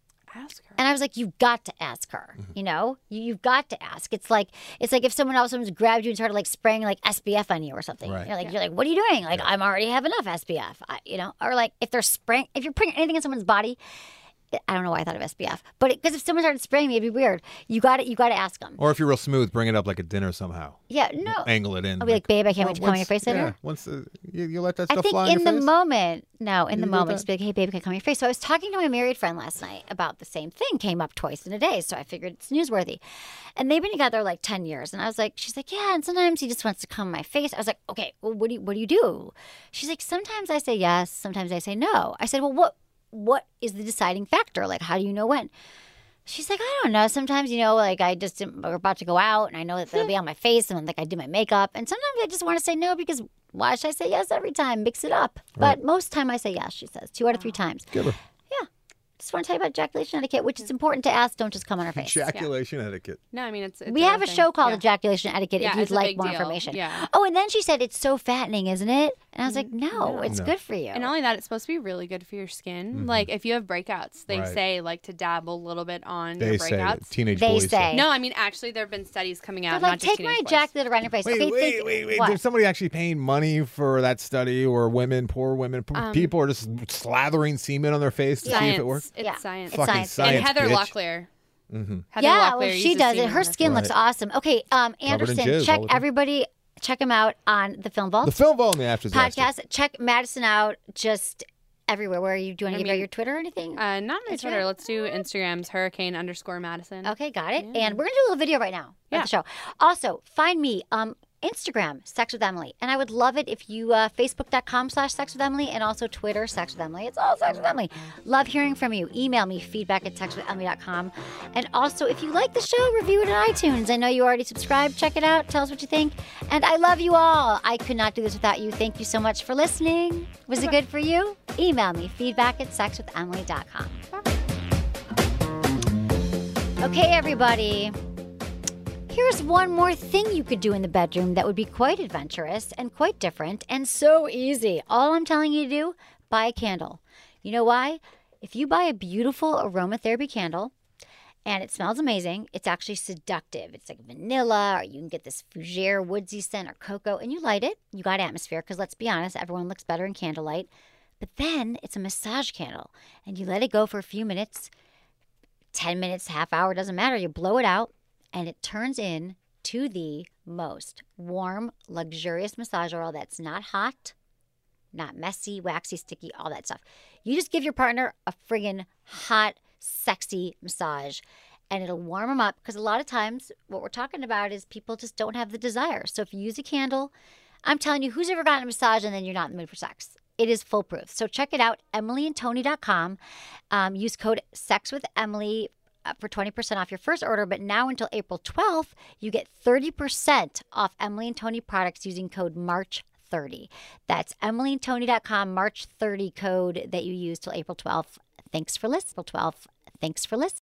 Ask her. And I was like, you've got to ask her. You know, you, you've got to ask. It's like it's like if someone else someone's grabbed you and started like spraying like S P F on you or something. Right. You're like, you're like, what are you doing? Like, I'm already have enough S P F. I, you know, or like if they're spraying, if you're putting anything in someone's body. I don't know why I thought of S P F, but because if someone started spraying me, it'd be weird. You got it. You got to ask them. Or if you're real smooth, bring it up like a dinner somehow. Yeah, no. Angle it in. I'll be like, babe, I can't well, wait to come on your once- face later. Yeah, once the, you, you let that I stuff think fly in in the your face. moment, no, in You the do moment, that? just be like, hey, babe, can I come on your face? So I was talking to my married friend last night about the same thing, came up twice in a day. So I figured it's newsworthy. And they've been together like ten years. And I was like, she's like, yeah, and sometimes he just wants to come on my face. I was like, okay, well, what do you, what do you do? She's like, sometimes I say yes, sometimes I say no. I said, well, what, what is the deciding factor? Like, how do you know when? She's like, I don't know. Sometimes, you know, like I just am, we're about to go out and I know that they'll be on my face and like I do my makeup. And sometimes I just want to say no because why should I say yes every time? Mix it up. But most time I say yes, she says. Two out of three times. Give her. Yeah. just want to tell you about ejaculation etiquette, which is important to ask. Don't just come on our face. Ejaculation etiquette. No, I mean, it's. it's We have a thing. show called yeah. Ejaculation Etiquette Yeah, if you'd it's a like big more deal. information. Yeah. Oh, and then she said it's so fattening, isn't it? And I was like, no, No. it's No. good for you. And not only that, it's supposed to be really good for your skin. Like, if you have breakouts, they Right. say, like, to dabble a little bit on They your say breakouts. teenage They boys say. No, I mean, actually, there have been studies coming They're out, like, not just take my teenage boys. ejaculate around your face. Wait, okay, wait, think, wait, wait. What? There's somebody actually paying money for that study, or women, poor women, p- Um, people are just slathering semen on their face to see Science. if it works. It's Yeah. science. It's Fucking science. science, and Heather bitch. Locklear. Mm-hmm. Heather yeah, Locklear well, she uses does it. semen Her on skin looks Right. awesome. Okay, um, Covered in Anderson, jizz all check the time. everybody, check him out on the Film Vault The Film Vault and the After Disaster. podcast. Check Madison out just everywhere. Where are you doing? I Give her mean, your Twitter or anything? Uh, not my That's Twitter. right. Let's do Instagram's hurricane underscore Madison. Okay, got it. Yeah. And we're gonna do a little video right now Yeah. of the show. Also, find me um Instagram, Sex with Emily, and I would love it if you uh, Facebook dot com slash Sex with Emily, and also Twitter, Sex with Emily. It's all Sex with Emily. Love hearing from you. Email me feedback at sex with emily dot com, and also if you like the show, review it on iTunes. I know you already subscribed. Check it out. Tell us what you think. And I love you all. I could not do this without you. Thank you so much for listening. Was it good for you? Email me feedback at sex with emily dot com. Okay, everybody. Here's one more thing you could do in the bedroom that would be quite adventurous and quite different and so easy. All I'm telling you to do, buy a candle. You know why? If you buy a beautiful aromatherapy candle and it smells amazing, it's actually seductive. It's like vanilla, or you can get this fougere woodsy scent or cocoa, and you light it. You got atmosphere, because let's be honest, everyone looks better in candlelight. But then it's a massage candle, and you let it go for a few minutes, ten minutes, half hour, doesn't matter. You blow it out. And it turns in to the most warm, luxurious massage oil that's not hot, not messy, waxy, sticky, all that stuff. You just give your partner a friggin' hot, sexy massage, and it'll warm them up. Because a lot of times what we're talking about is people just don't have the desire. So if you use a candle, I'm telling you, who's ever gotten a massage and then you're not in the mood for sex? It is foolproof. So check it out, emily and tony dot com. Um, use code SEXWITHEMILY for twenty percent off your first order, but now until April twelfth, you get thirty percent off Emily and Tony products using code March thirty. That's emily and tony dot com, March thirty code that you use till April twelfth. Thanks for listening. April twelfth. Thanks for listening.